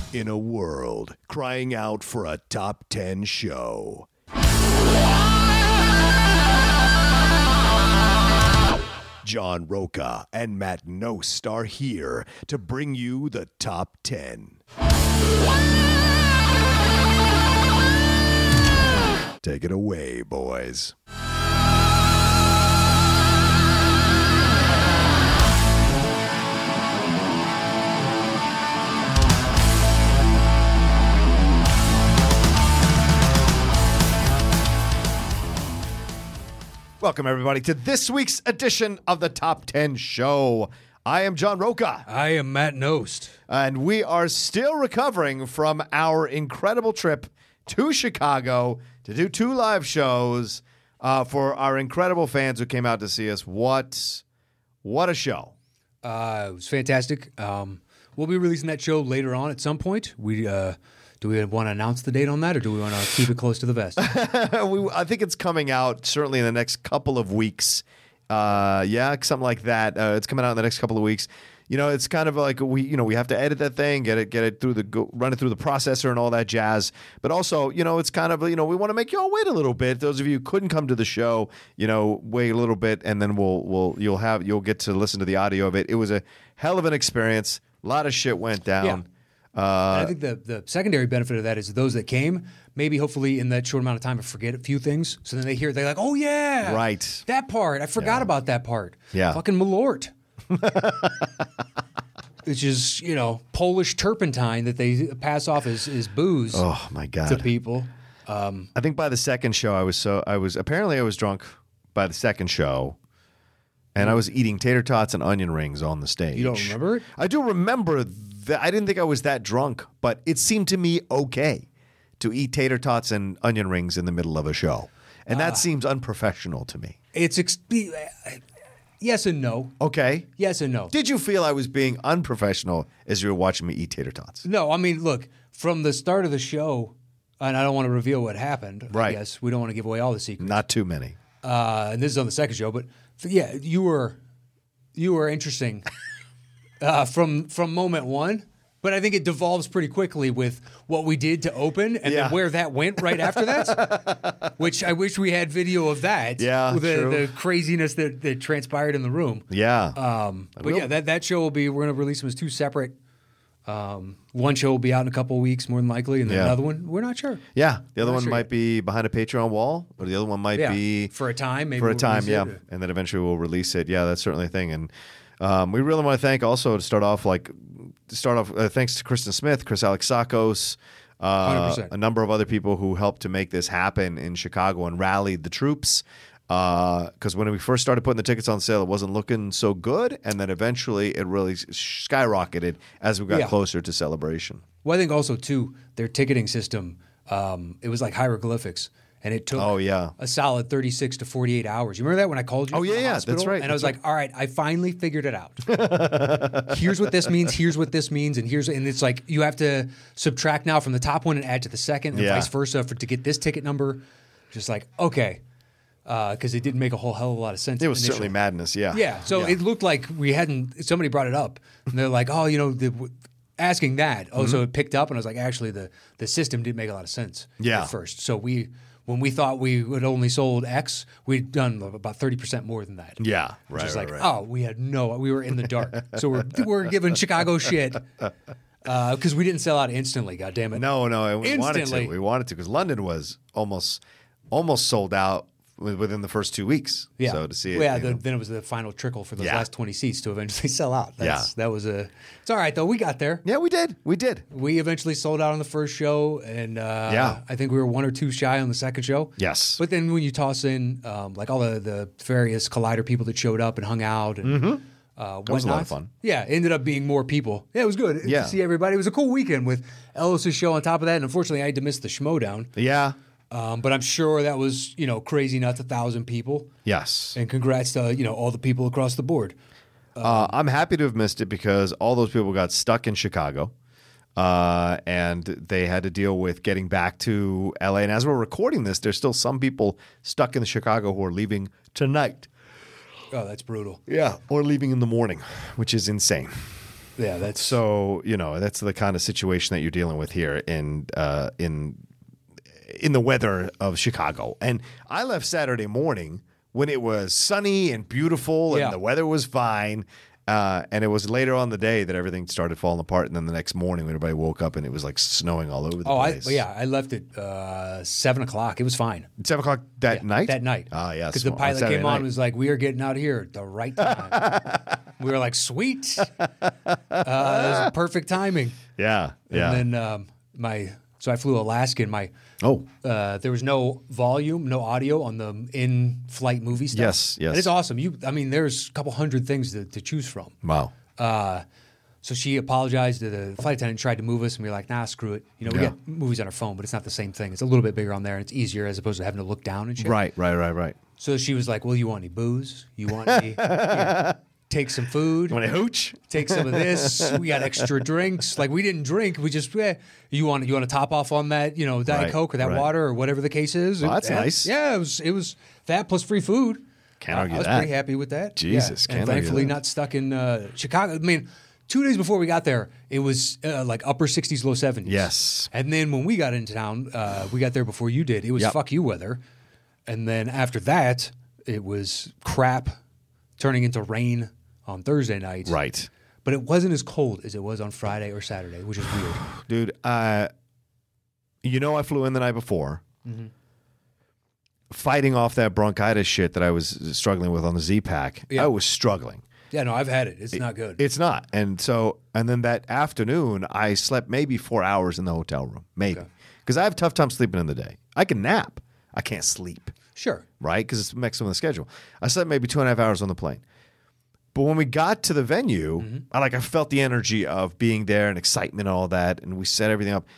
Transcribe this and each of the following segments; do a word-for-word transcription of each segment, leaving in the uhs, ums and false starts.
In a world crying out for a top ten show, John Roca and Matt Nost are here to bring you the top ten. Take it away, boys. Welcome, everybody, to this week's edition of the Top ten Show. I am John Roca. I am Matt Nost. And we are still recovering from our incredible trip to Chicago to do two live shows uh, for our incredible fans who came out to see us. What, what a show. Uh, it was fantastic. Um, we'll be releasing that show later on at some point. We uh, Do we want to announce the date on that, or do we want to keep it close to the vest? we, I think it's coming out certainly in the next couple of weeks. Uh, yeah, something like that. Uh, it's coming out in the next couple of weeks. You know, it's kind of like we, you know, we have to edit that thing, get it, get it through the, go, run it through the processor and all that jazz. But also, you know, it's kind of, you know, we want to make y'all wait a little bit. Those of you who couldn't come to the show, you know, wait a little bit, and then we'll, we'll, you'll have, you'll get to listen to the audio of it. It was a hell of an experience. A lot of shit went down. Yeah. Uh, I think the, the secondary benefit of that is those that came, maybe hopefully in that short amount of time, forget a few things. So then they hear, they're like, oh, yeah. Right. That part. I forgot Yeah. about that part. Yeah. Fucking Malort. Which is, you know, Polish turpentine that they pass off as, as booze oh, my God. to people. Um, I think by the second show, I was so, I was, apparently I was drunk by the second show. And I was eating tater tots and onion rings on the stage. You don't remember it? I do remember that. I didn't think I was that drunk, but it seemed to me okay to eat tater tots and onion rings in the middle of a show. And that seems unprofessional to me. It's ex- yes and no. Okay. Yes and no. Did you feel I was being unprofessional as you were watching me eat tater tots? No, I mean, look, from the start of the show, and I don't want to reveal what happened. Right. I guess we don't want to give away all the secrets. Not too many. Uh, and this is on the second show, but yeah, you were you were interesting uh, from from moment one. But I think it devolves pretty quickly with what we did to open and Yeah. then where that went right after that. Which I wish we had video of that. Yeah, with the, true. the craziness that, that transpired in the room. Yeah. Um, but will- yeah, that, that show will be, we're going to release them as two separate. Um, one show will be out in a couple of weeks, more than likely, and then Yeah. another one, we're not sure. yeah. The other not one sure might yet. be behind a Patreon wall, or the other one might Yeah, be for a time, maybe for a we'll time, release yeah, it. and then eventually we'll release it. Yeah, that's certainly a thing. And um, we really want to thank also to start off like to start off. Uh, thanks to Kristen Smith, Chris Alexakos, uh, one hundred percent. a number of other people who helped to make this happen in Chicago and rallied the troops. Because when we first started putting the tickets on sale, it wasn't looking so good, and then eventually it really skyrocketed as we got Yeah. closer to Celebration. Well, I think also, too, their ticketing system, um, it was like hieroglyphics. And it took Oh, yeah. a solid thirty-six to forty-eight hours. You remember that when I called you? Oh, from yeah, the yeah, that's hospital? right, And I was that's like, all right, I finally figured it out. Here's what this means. Here's what this means. And here's and it's like you have to subtract now from the top one and add to the second and Yeah. vice versa for to get this ticket number. Just like, okay. Because it didn't make a whole hell of a lot of sense. It was initially. certainly madness, yeah. Yeah, so it looked like we hadn't. Somebody brought it up, and they're like, "Oh, you know, the, w- asking that." Oh, Mm-hmm. so it picked up, and I was like, "Actually, the the system didn't make a lot of sense." Yeah. at first. So we, when we thought we had only sold X, we'd done about thirty percent more than that. Yeah, right, Just right, like, right. oh, we had no, we were in the dark. So we're we're giving Chicago shit because we didn't sell out instantly. God damn it! No, no, we wanted to. Instantly. We wanted to because London was almost almost sold out wi- within the first two weeks. Yeah. So to see it, Well, yeah. you The, know. then it was the final trickle for those Yeah. last twenty seats to eventually sell out. That's, Yeah. That was a. It's all right though. We got there. yeah, we did, we did. We eventually sold out on the first show, and uh, Yeah. I think we were one or two shy on the second show. Yes. But then when you toss in um, like all the, the various Collider people that showed up and hung out and uh, whatnot. Mm-hmm. was a lot of fun. Yeah, it ended up being more people. Yeah, it was good Yeah. to see everybody. It was a cool weekend with Ellis's show on top of that, and unfortunately I had to miss the Schmodown. Yeah. Um, but I'm sure that was, you know, crazy nuts, a thousand people. Yes. And congrats to, you know, all the people across the board. Uh, I'm happy to have missed it because all those people got stuck in Chicago, uh, and they had to deal with getting back to L A. And as we're recording this, there's still some people stuck in Chicago who are leaving tonight. Oh, that's brutal. Yeah, or leaving in the morning, which is insane. Yeah, that's So, you know, that's the kind of situation that you're dealing with here in uh, in in the weather of Chicago. And I left Saturday morning when it was sunny and beautiful and Yeah. the weather was fine. Uh, and it was later on the day that everything started falling apart. And then the next morning, when everybody woke up and it was like snowing all over the Oh, I, place. yeah, I left at uh, seven o'clock. It was fine. Seven o'clock that Yeah, night? That night. Ah, yes. Because the on pilot Saturday came on night. and was like, we are getting out of here at the right time. We were like, sweet. Uh, it was perfect timing. Yeah, yeah. And then um, my, so I flew Alaskan. My, oh, uh, there was no volume, no audio on the in-flight movie stuff. Yes, yes. And it's awesome. You, I mean, there's a couple hundred things to, to choose from. wow. Uh, so she apologized to the flight attendant, tried to move us, and we were like, nah, screw it. You know, we Yeah. got movies on our phone, but it's not the same thing. It's a little bit bigger on there, and it's easier as opposed to having to look down and shit. Right, right, right, right. So she was like, well, you want any booze? You want any, here, take some food? You want a hooch? Take some of this. We got extra drinks. Like, we didn't drink. We just, eh, you want you want to top off on that, you know, Diet Right, Coke or that right. water or whatever the case is. Well, that's Yeah, nice. Yeah, it was, it was that plus free food. Can't Uh, argue I was that. pretty happy with that. Jesus, yeah. can't and argue thankfully that. not stuck in uh, Chicago. I mean, two days before we got there, it was uh, like upper sixties, low seventies. Yes. And then when we got into town, uh, we got there before you did. It was Yep. fuck you weather. And then after that, it was crap, turning into rain on Thursday night. Right. But it wasn't as cold as it was on Friday or Saturday, which is weird. Dude, uh, you know I flew in the night before. Mm-hmm. Fighting off that bronchitis shit that I was struggling with on the Z-Pack. Yeah. I was struggling. Yeah, no, I've had it. It's not good. It's not. And so, and then that afternoon, I slept maybe four hours in the hotel room. Maybe. Because I have a tough time sleeping in the day. I can nap. I can't sleep, Sure. right? Because it's mixed with the schedule. I slept maybe two and a half hours on the plane. But when we got to the venue, Mm-hmm. I like I felt the energy of being there and excitement and all that, and we set everything up.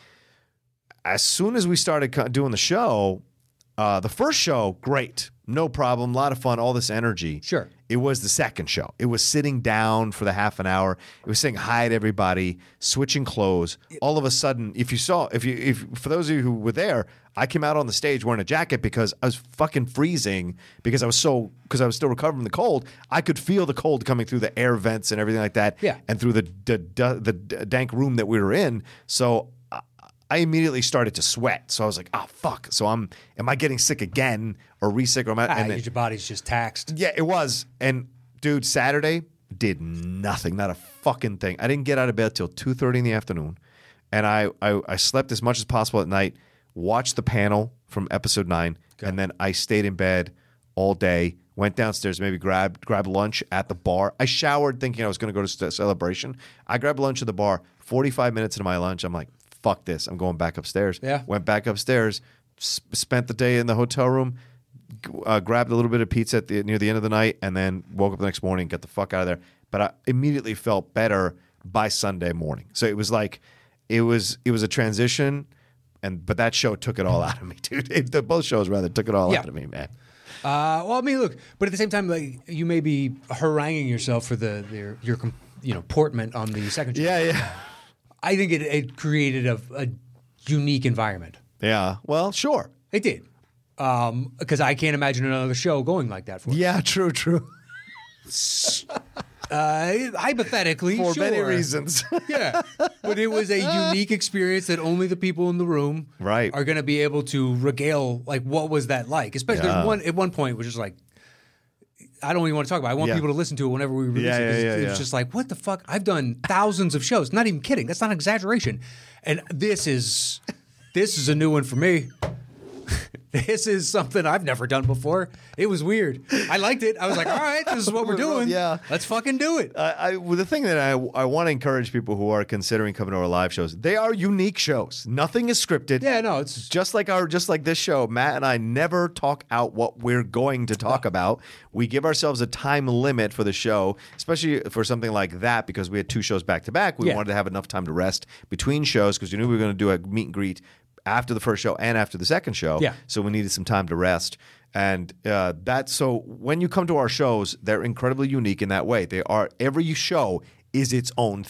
As soon as we started co- doing the show, uh, the first show, great, no problem, a lot of fun, all this energy. Sure. It was the second show. It was sitting down for the half an hour. It was saying hi to everybody, switching clothes. All of a sudden, if you saw, if you, if for those of you who were there, I came out on the stage wearing a jacket because I was fucking freezing because I was so because I was still recovering from the cold. I could feel the cold coming through the air vents and everything like that. Yeah. And through the the, the, the dank room that we were in. So I- I immediately started to sweat. So I was like, oh fuck. So I'm am I getting sick again or re-sick or am I? Ah, and then- your body's just taxed. yeah, it was. And dude, Saturday did nothing, not a fucking thing. I didn't get out of bed till two thirty in the afternoon, and I, I I slept as much as possible at night. Watched the panel from episode nine, and then I stayed in bed all day. Went downstairs, maybe grabbed grabbed lunch at the bar. I showered thinking I was going to go to st- celebration. I grabbed lunch at the bar. forty-five minutes into my lunch, I'm like, fuck this. I'm going back upstairs. Yeah. Went back upstairs. S- spent the day in the hotel room. Uh, grabbed a little bit of pizza at the, near the end of the night, and then woke up the next morning, got the fuck out of there. But I immediately felt better by Sunday morning. So it was like, it was it was a transition, and but that show took it all out of me, dude. It, the, both shows rather took it all Yeah. out of me, man. Uh, well, I mean, look, but at the same time, like you may be haranguing yourself for the your, your com- you know portment on the second show. Yeah, yeah, I think it, it created a, a unique environment. yeah. Well, sure. It did, because I can't imagine another show going like that. For Yeah, true, true. uh, hypothetically, For sure. many reasons. Yeah, but it was a unique experience that only the people in the room Right. are going to be able to regale. Like, what was that like? Especially Yeah. there's one at one point, which is like, I don't even want to talk about it. I want Yeah. people to listen to it whenever we release Yeah, it. 'Cause yeah, yeah, it's yeah. just like, what the fuck? I've done thousands of shows. Not even kidding. That's not an exaggeration. And this is this is a new one for me. This is something I've never done before. It was weird. I liked it. I was like, all right, this is what we're doing. Yeah. Let's fucking do it. I, I well, the thing that I I want to encourage people who are considering coming to our live shows, they are unique shows. Nothing is scripted. Yeah, no, it's Just like our, just like this show, Matt and I never talk out what we're going to talk about. We give ourselves a time limit for the show, especially for something like that, because we had two shows back to back. We Yeah. wanted to have enough time to rest between shows because we knew we were going to do a meet and greet after the first show and after the second show. Yeah. So we needed some time to rest. And uh, that, so when you come to our shows, they're incredibly unique in that way. They are, every show is its own thing.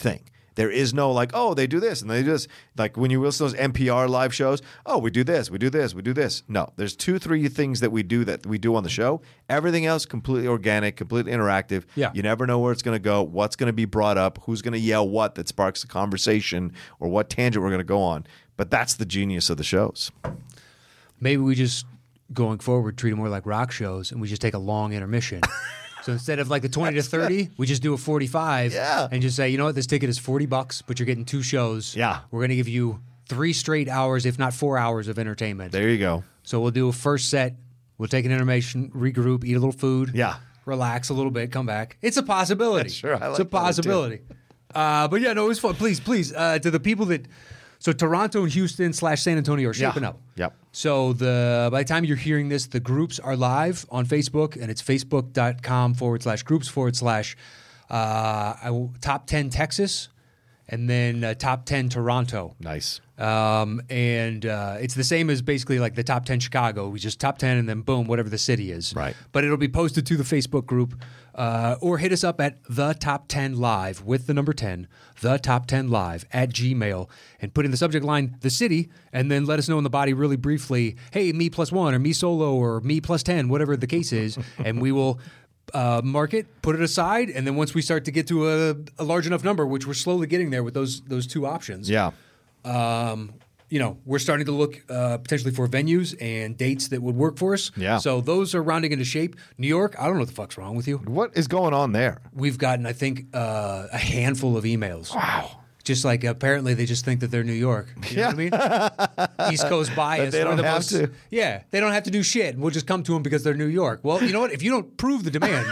There is no like, oh, they do this and they do this. Like when you listen to those N P R live shows, oh, we do this, we do this, we do this. No, there's two, three things that we do that we do on the show. Everything else completely organic, completely interactive. Yeah. You never know where it's going to go, what's going to be brought up, who's going to yell what that sparks a conversation, or what tangent we're going to go on. But that's the genius of the shows. Maybe we just, going forward, treat them more like rock shows and we just take a long intermission. So instead of like the twenty to thirty, we just do a forty-five Yeah. and just say, you know what, this ticket is forty bucks, but you're getting two shows. Yeah. We're going to give you three straight hours, if not four hours of entertainment. There you go. So we'll do a first set. We'll take an intermission, regroup, eat a little food. Yeah. Relax a little bit, come back. It's a possibility. Sure, I like It's a that, possibility. Uh, but yeah, no, it was fun. Please, please, uh, to the people that, so Toronto and Houston slash San Antonio are shaping Yeah. up. Yep. So the by the time you're hearing this, the groups are live on Facebook, and it's facebook.com forward slash groups forward slash uh, I will- top ten Texas, and then uh, top ten Toronto. Nice. Um, and uh, it's the same as basically like the top ten Chicago. We just top ten and then boom, whatever the city is. Right. But it'll be posted to the Facebook group uh, or hit us up at the top ten live with the number ten, the top ten live at Gmail, and put in the subject line the city, and then let us know in the body really briefly, hey, me plus one or me solo or me plus ten, whatever the case is, and we will uh, mark it, put it aside, and then once we start to get to a, a large enough number, which we're slowly getting there with those those two options. Yeah. Um, you know, we're starting to look uh, potentially for venues and dates that would work for us. Yeah. So those are rounding into shape. New York, I don't know what the fuck's wrong with you. What is going on there? We've gotten, I think, uh, a handful of emails. Wow. Just like apparently they just think that they're New York. You know Yeah. what I mean? East Coast bias. they one of don't the have most- to. Yeah, they don't have to do shit. We'll just come to them because they're New York. Well, you know what? If you don't prove the demand,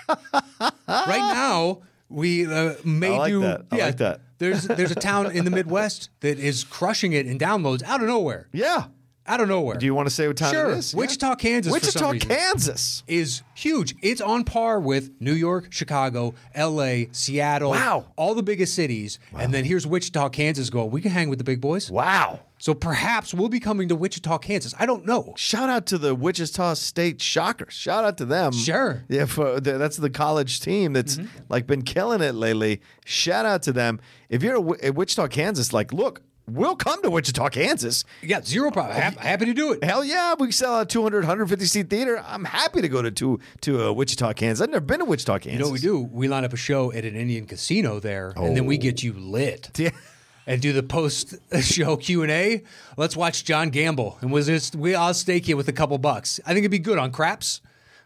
right now we uh, made I like you. that. I yeah, like that. There's there's a town in the Midwest that is crushing it in downloads out of nowhere. Yeah. Out of nowhere. Do you want to say what town Sure. it is? Wichita, Kansas, for Wichita, some reason. Kansas. Is huge. It's on par with New York, Chicago, L A, Seattle. Wow. All the biggest cities. And then here's Wichita, Kansas going, we can hang with the big boys. Wow. So perhaps we'll be coming to Wichita, Kansas. I don't know. Shout out to the Wichita State Shockers. Shout out to them. Sure. Yeah, for, the, that's the college team that's like been killing it lately. Shout out to them. If you're at Wi- at Wichita, Kansas, like, look, we'll come to Wichita, Kansas. Yeah, zero problem. Hap- happy to do it. Hell yeah, we sell out two hundred, one fifty seat theater. I'm happy to go to to, to uh, Wichita, Kansas. I've never been to Wichita, Kansas. You know what we do? We line up a show at an Indian casino there, and then we get you lit. Yeah. And do the post-show Q and A. Let's watch John Gamble, and we'll just we I'll stake you with a couple bucks. I think it'd be good on craps.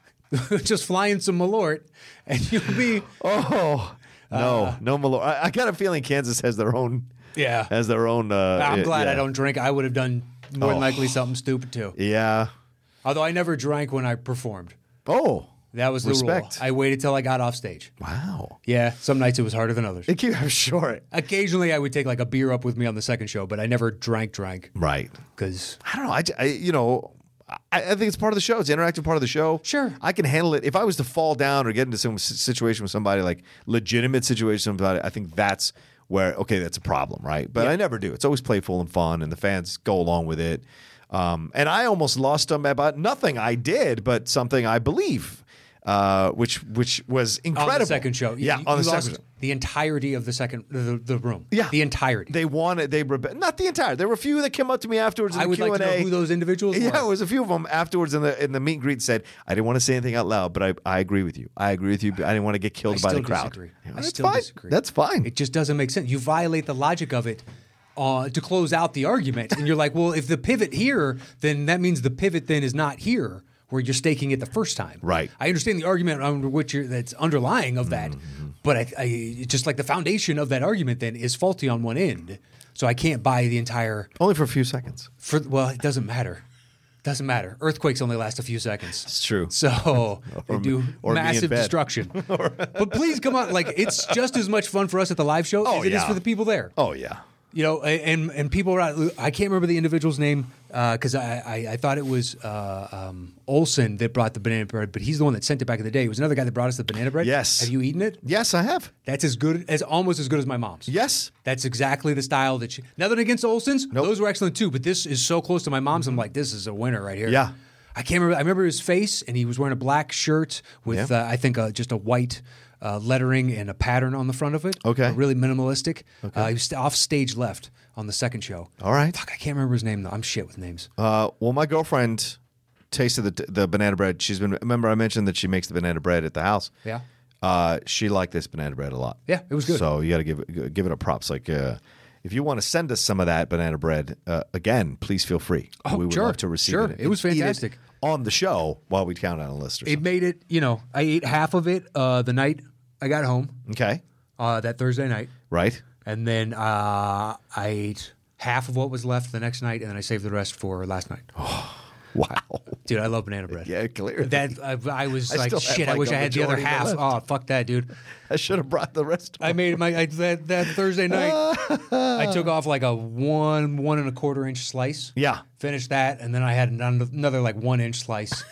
Just fly in some Malort, and you'll be Oh no, Uh, no Malort. I, I got a feeling Kansas has their own yeah. has their own. Uh, I'm glad yeah. I don't drink. I would have done more than Oh. likely something stupid too. Yeah. Although I never drank when I performed. Oh, That was the Respect. rule. I waited till I got off stage. wow. Yeah, some nights it was harder than others. It keep, I'm sure. Occasionally I would take like a beer up with me on the second show, but I never drank drank Right. because I don't know. I, j- I- you know, I, I think it's part of the show. It's an interactive part of the show. Sure. I can handle it. If I was to fall down or get into some s- situation with somebody, like legitimate situation with somebody, I think that's where, okay, that's a problem, right? But Yeah. I never do. It's always playful and fun, and the fans go along with it. Um, and I almost lost them about nothing I did, but something I believe. Uh, which which was incredible. on the second show. Yeah, you, on the you second lost show. the entirety of the second the, the room. Yeah. the entirety. They wanted, they rebe- not the entire. There were a few that came up to me afterwards in I the would Q and A. like to know who those individuals Yeah, were. it was a few of them afterwards in the in the meet and greet. Said, I didn't want to say anything out loud, but I, I agree with you. I agree with you. But I didn't want to get killed I by still the crowd. disagree. Yeah, I that's still fine. disagree. That's fine. It just doesn't make sense. You violate the logic of it uh, to close out the argument, and you're like, well, if the pivot here, then that means the pivot then is not here, where you're staking it the first time. Right. I understand the argument under which you're, that's underlying of that, Mm-hmm. but I, I it's just like the foundation of that argument then is faulty on one end, so I can't buy the entire. Only for a few seconds. For well, it doesn't matter. Doesn't matter. Earthquakes only last a few seconds. It's true. So they Or- do or me in massive bed. destruction. But please come on, like it's just as much fun for us at the live show Oh, as it is yeah. for the people there. Oh yeah. You know, and and people are. I can't remember the individual's name because I, I I thought it was uh, um, Olson that brought the banana bread, but he's the one that sent it back in the day. It was another guy that brought us the banana bread. Yes. Have you eaten it? Yes, I have. That's as good as almost as good as my mom's. Yes. That's exactly the style that she. Nothing against Olson's. Nope. Those were excellent too, but this is so close to my mom's. I'm like, this is a winner right here. Yeah. I can't remember. I remember his face, and he was wearing a black shirt with, Yeah. uh, I think, uh, just a white uh, lettering and a pattern on the front of it. Okay. Uh, really minimalistic. Okay. Uh, he was off stage left on the second show. All right. Fuck, I can't remember his name though. I'm shit with names. Uh, well, my girlfriend tasted the the banana bread. She's been. Remember, I mentioned that she makes the banana bread at the house. Yeah. Uh, she liked this banana bread a lot. Yeah, it was good. So you got to give it give it a props. Like, uh, if you want to send us some of that banana bread uh, again, please feel free. Oh, we would sure, love to receive sure. it. It was and eat fantastic. on the show while we count on a list or It something. made it. You know, I ate half of it uh, the night I got home Okay. uh, that Thursday night, Right. and then uh, I ate half of what was left the next night, and then I saved the rest for last night. Wow. Dude, I love banana bread. Yeah, clearly. That I, I was I like, still have, shit. I like, wish a I had the other majority of half. it Oh, fuck that, dude. I should have brought the rest. I made my I, that that Thursday night. I took off like a one one and a quarter inch slice. Yeah. Finished that, and then I had another, another like one inch slice.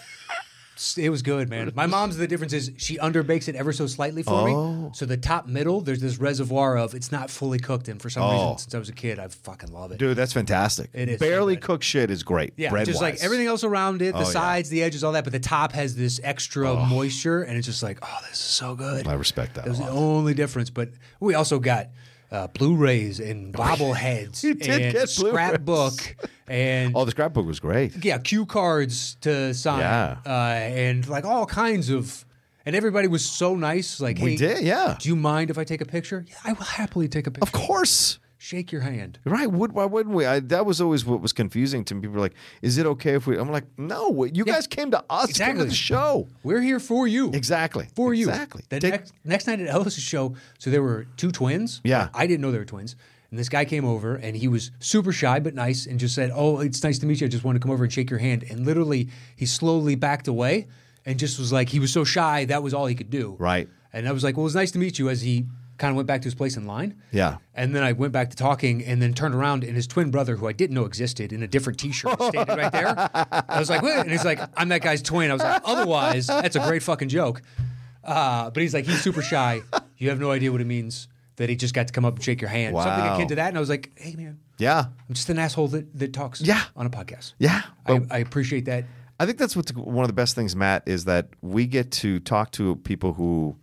It was good, man. My mom's, the difference is she underbakes it ever so slightly for Oh. me. So the top middle, there's this reservoir of it's not fully cooked, and for some Oh. reason, since I was a kid, I fucking love it. Dude, that's fantastic. It is so Barely good. cooked shit is great. Yeah, bread just like everything else around it, the Oh, yeah. sides, the edges, all that, but the top has this extra moisture, and it's just like, oh, this is so good. I respect that That was a the lot. only difference. But we also got uh, Blu-rays and bobbleheads You did and get Blu-rays. scrapbook and Oh, the scrapbook was great. yeah, cue cards to sign, Yeah. uh, and like all kinds of. And everybody was so nice. Like, hey, We did, yeah. do you mind if I take a picture? Yeah, I will happily take a picture. Of course. Shake your hand. Right? Would, why wouldn't we? I, that was always what was confusing to me. People were like, "Is it okay if we?" I'm like, "No, you Yeah. guys came to us, came Exactly. to the show." We're here for you. Exactly. For you. Exactly. The Take- next, next night at Ellis's show, so there were two twins. Yeah. I didn't know they were twins. And this guy came over, and he was super shy but nice, and just said, "Oh, it's nice to meet you. I just wanted to come over and shake your hand." And literally, he slowly backed away, and just was like, he was so shy that was all he could do. Right. And I was like, "Well, it's nice to meet you." As he kind of went back to his place in line. Yeah. And then I went back to talking, and then turned around, and his twin brother, who I didn't know existed, in a different T-shirt, was standing right there. I was like, "What?" And he's like, "I'm that guy's twin." I was like, "Otherwise, that's a great fucking joke." Uh, but he's like, he's super shy. You have no idea what it means that he just got to come up and shake your hand. Something Wow. akin to that. And I was like, "Hey, man, Yeah. I'm just an asshole that, that talks Yeah. on a podcast." Yeah. I, But I appreciate that. I think that's what's one of the best things, Matt, is that we get to talk to people who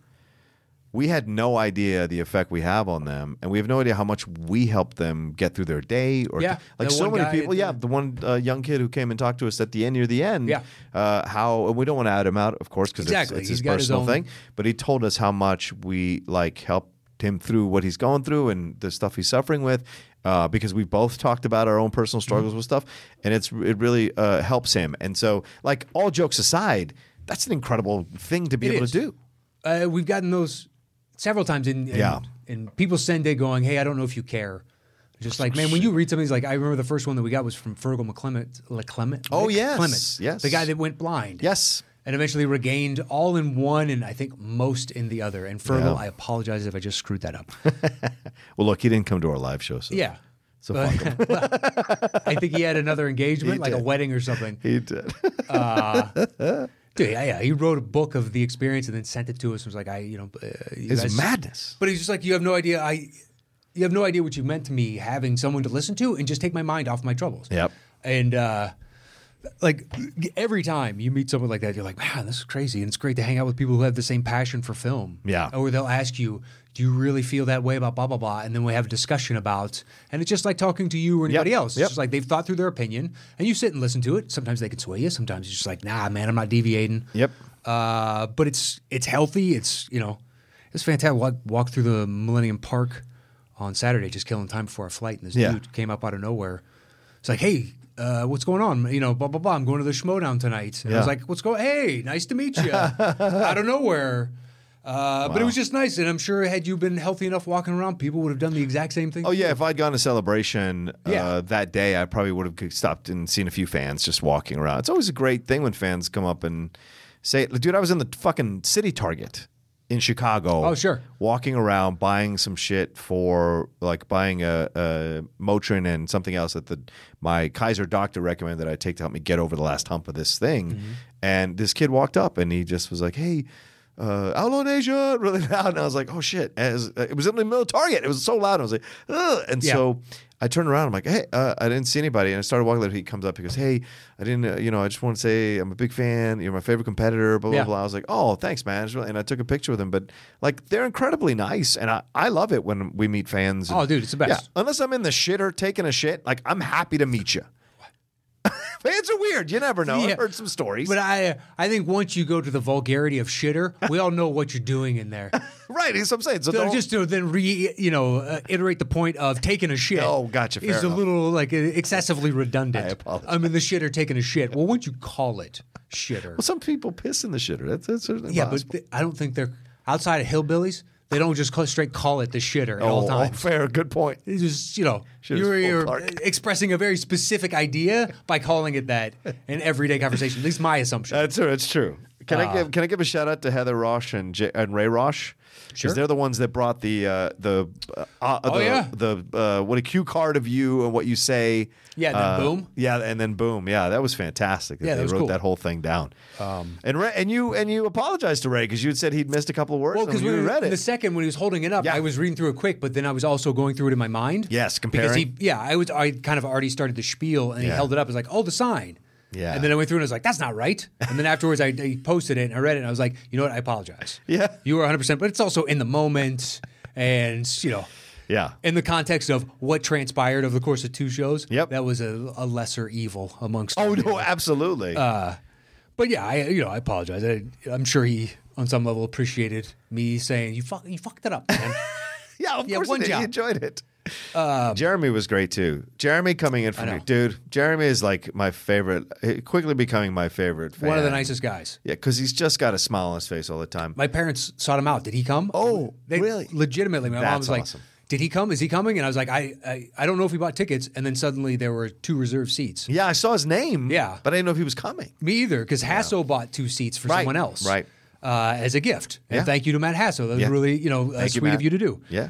we had no idea the effect we have on them, and we have no idea how much we help them get through their day. Or Yeah, like the so one many guy people. at Yeah, the- the one uh, young kid who came and talked to us at the end near the end. Yeah. uh, how and we don't want to add him out, of course, because Exactly. it's, it's He's his got his personal own- thing. But he told us how much we like helped him through what he's going through and the stuff he's suffering with. Uh, because we both talked about our own personal struggles Mm-hmm. with stuff, and it's it really uh, helps him. And so, like all jokes aside, that's an incredible thing to be It able is. to do. Uh, we've gotten those several times, in, in, Yeah. and people send it going, "Hey, I don't know if you care." Just like, man, when you read something, it's like, I remember the first one that we got was from Fergal McClement. LeClement Oh, Mc- yes. Clement, Yes. the guy that went blind. Yes. And eventually regained all in one and I think most in the other. And Fergal, Yeah. I apologize if I just screwed that up. Well, look, he didn't come to our live show, so Yeah. So But- fuck him. well, I think he had another engagement, He like a did. wedding or something. He did. Dude, yeah, yeah. He wrote a book of the experience and then sent it to us. And was like, I, you know, uh, you It's guys- madness. But he's just like, you have no idea. I, you have no idea what you meant to me having someone to listen to and just take my mind off my troubles. Yep. And uh, like every time you meet someone like that, you're like, man, this is crazy. And it's great to hang out with people who have the same passion for film. Yeah. Or they'll ask you, do you really feel that way about blah, blah, blah? And then we have a discussion about, and it's just like talking to you or anybody else. It's Yep. just like they've thought through their opinion and you sit and listen to it. Sometimes they can sway you. Sometimes you're just like, nah, man, I'm not deviating. Yep. Uh, but it's it's healthy. It's, you know, it's fantastic. Walk, walk through the Millennium Park on Saturday, just killing time before our flight. And this Yeah. dude came up out of nowhere. It's like, hey, uh, what's going on? You know, blah, blah, blah. I'm going to the Schmodown tonight. And I was Yeah. like, what's going Hey, nice to meet you. Out of nowhere. Uh, But it was just nice. And I'm sure had you been healthy enough walking around, people would have done the exact same thing. Oh yeah, if I'd gone to Celebration Yeah. uh, that day, I probably would have stopped and seen a few fans just walking around. It's always a great thing when fans come up and say, "Dude, I was in the fucking City Target in Chicago. Oh, sure. walking around buying some shit for like buying a, a Motrin and something else that the my Kaiser doctor recommended I take to help me get over the last hump of this thing." Mm-hmm. And this kid walked up and he just was like, "Hey." uh, Outlaw Nation really loud. And I was like, oh shit. As, it was in the middle of Target. It was so loud. I was like, ugh. And Yeah. so I turned around. I'm like, hey, uh, I didn't see anybody. And I started walking. He comes up. He goes, hey, I didn't, uh, you know, I just want to say I'm a big fan. You're my favorite competitor, blah, blah, Yeah. blah. I was like, oh, thanks, man. It's really- And I took a picture with him. But like, they're incredibly nice. And I, I love it when we meet fans. And, Oh, dude, it's the best. Yeah, unless I'm in the shitter taking a shit, like, I'm happy to meet you. Fans are weird. You never know. Yeah. I've heard some stories. But I, I think once you go to the vulgarity of shitter, we all know what you're doing in there. Right, that's what I'm saying. So So don't- just to then re, you know, uh, iterate the point of taking a shit. Oh, gotcha, fair Is a enough. little like excessively redundant. I apologize. I'm in the shitter taking a shit. Well, once you call it shitter, well, some people piss in the shitter. That's, that's certainly yeah, possible. but th- I don't think they're outside of hillbillies. They don't just call, straight call it the shitter at all oh, times. oh, fair. Good point. It's just, you know, Shitter's you're, full you're Clark. expressing a very specific idea by calling it that in everyday conversation. At least my assumption. That's true. That's true. Can I Uh, give Can I give a shout out to Heather Roche and J- and Ray Roche? Sure. Because they're the ones that brought the uh, the uh, uh, Oh, the, yeah. the uh, what a cue card of you and what you say. Yeah, and then Uh, boom. Yeah, and then boom. Yeah, that was fantastic. Yeah, that they was wrote cool. that whole thing down. Um, and Ray, and you and you apologized to Ray because you had said he'd missed a couple of words. Well, and because you when read it. the second when he was holding it up, Yeah. I was reading through it quick, but then I was also going through it in my mind. Yes, Because he, comparing. yeah, I was, I kind of already started the spiel, and he Yeah. held it up. I was like, oh, the sign. Yeah. And then I went through and I was like, that's not right. And then afterwards, I, I posted it and I read it, and I was like, you know what? I apologize. Yeah. You were one hundred percent, but it's also in the moment, and you know. Yeah. In the context of what transpired over the course of two shows, Yep. that was a, a lesser evil amongst. Oh them. no, absolutely. Uh, But yeah, I you know I apologize. I, I'm sure he on some level appreciated me saying you fuck you fucked it up, man. yeah, of yeah, course one he, did. he job. enjoyed it. Jeremy was great too. Jeremy coming in from know. dude. Jeremy is like my favorite. Quickly becoming my favorite fan. One of the nicest guys. Yeah, because he's just got a smile on his face all the time. My parents sought him out. Did he come? Oh, they, really? Legitimately, my mom That's was like, awesome. "Did he come? Is he coming?" And I was like, I, I, I don't know if he bought tickets." And then suddenly there were two reserved seats. Yeah, I saw his name. Yeah. but I didn't know if he was coming. Me either, because Hasso bought two seats for Right, someone else, right. Uh, as a gift. And Yeah. thank you to Matt Hasso. That was Yeah. really, you know, uh, Thank you, sweet of Matt. you to do. Yeah.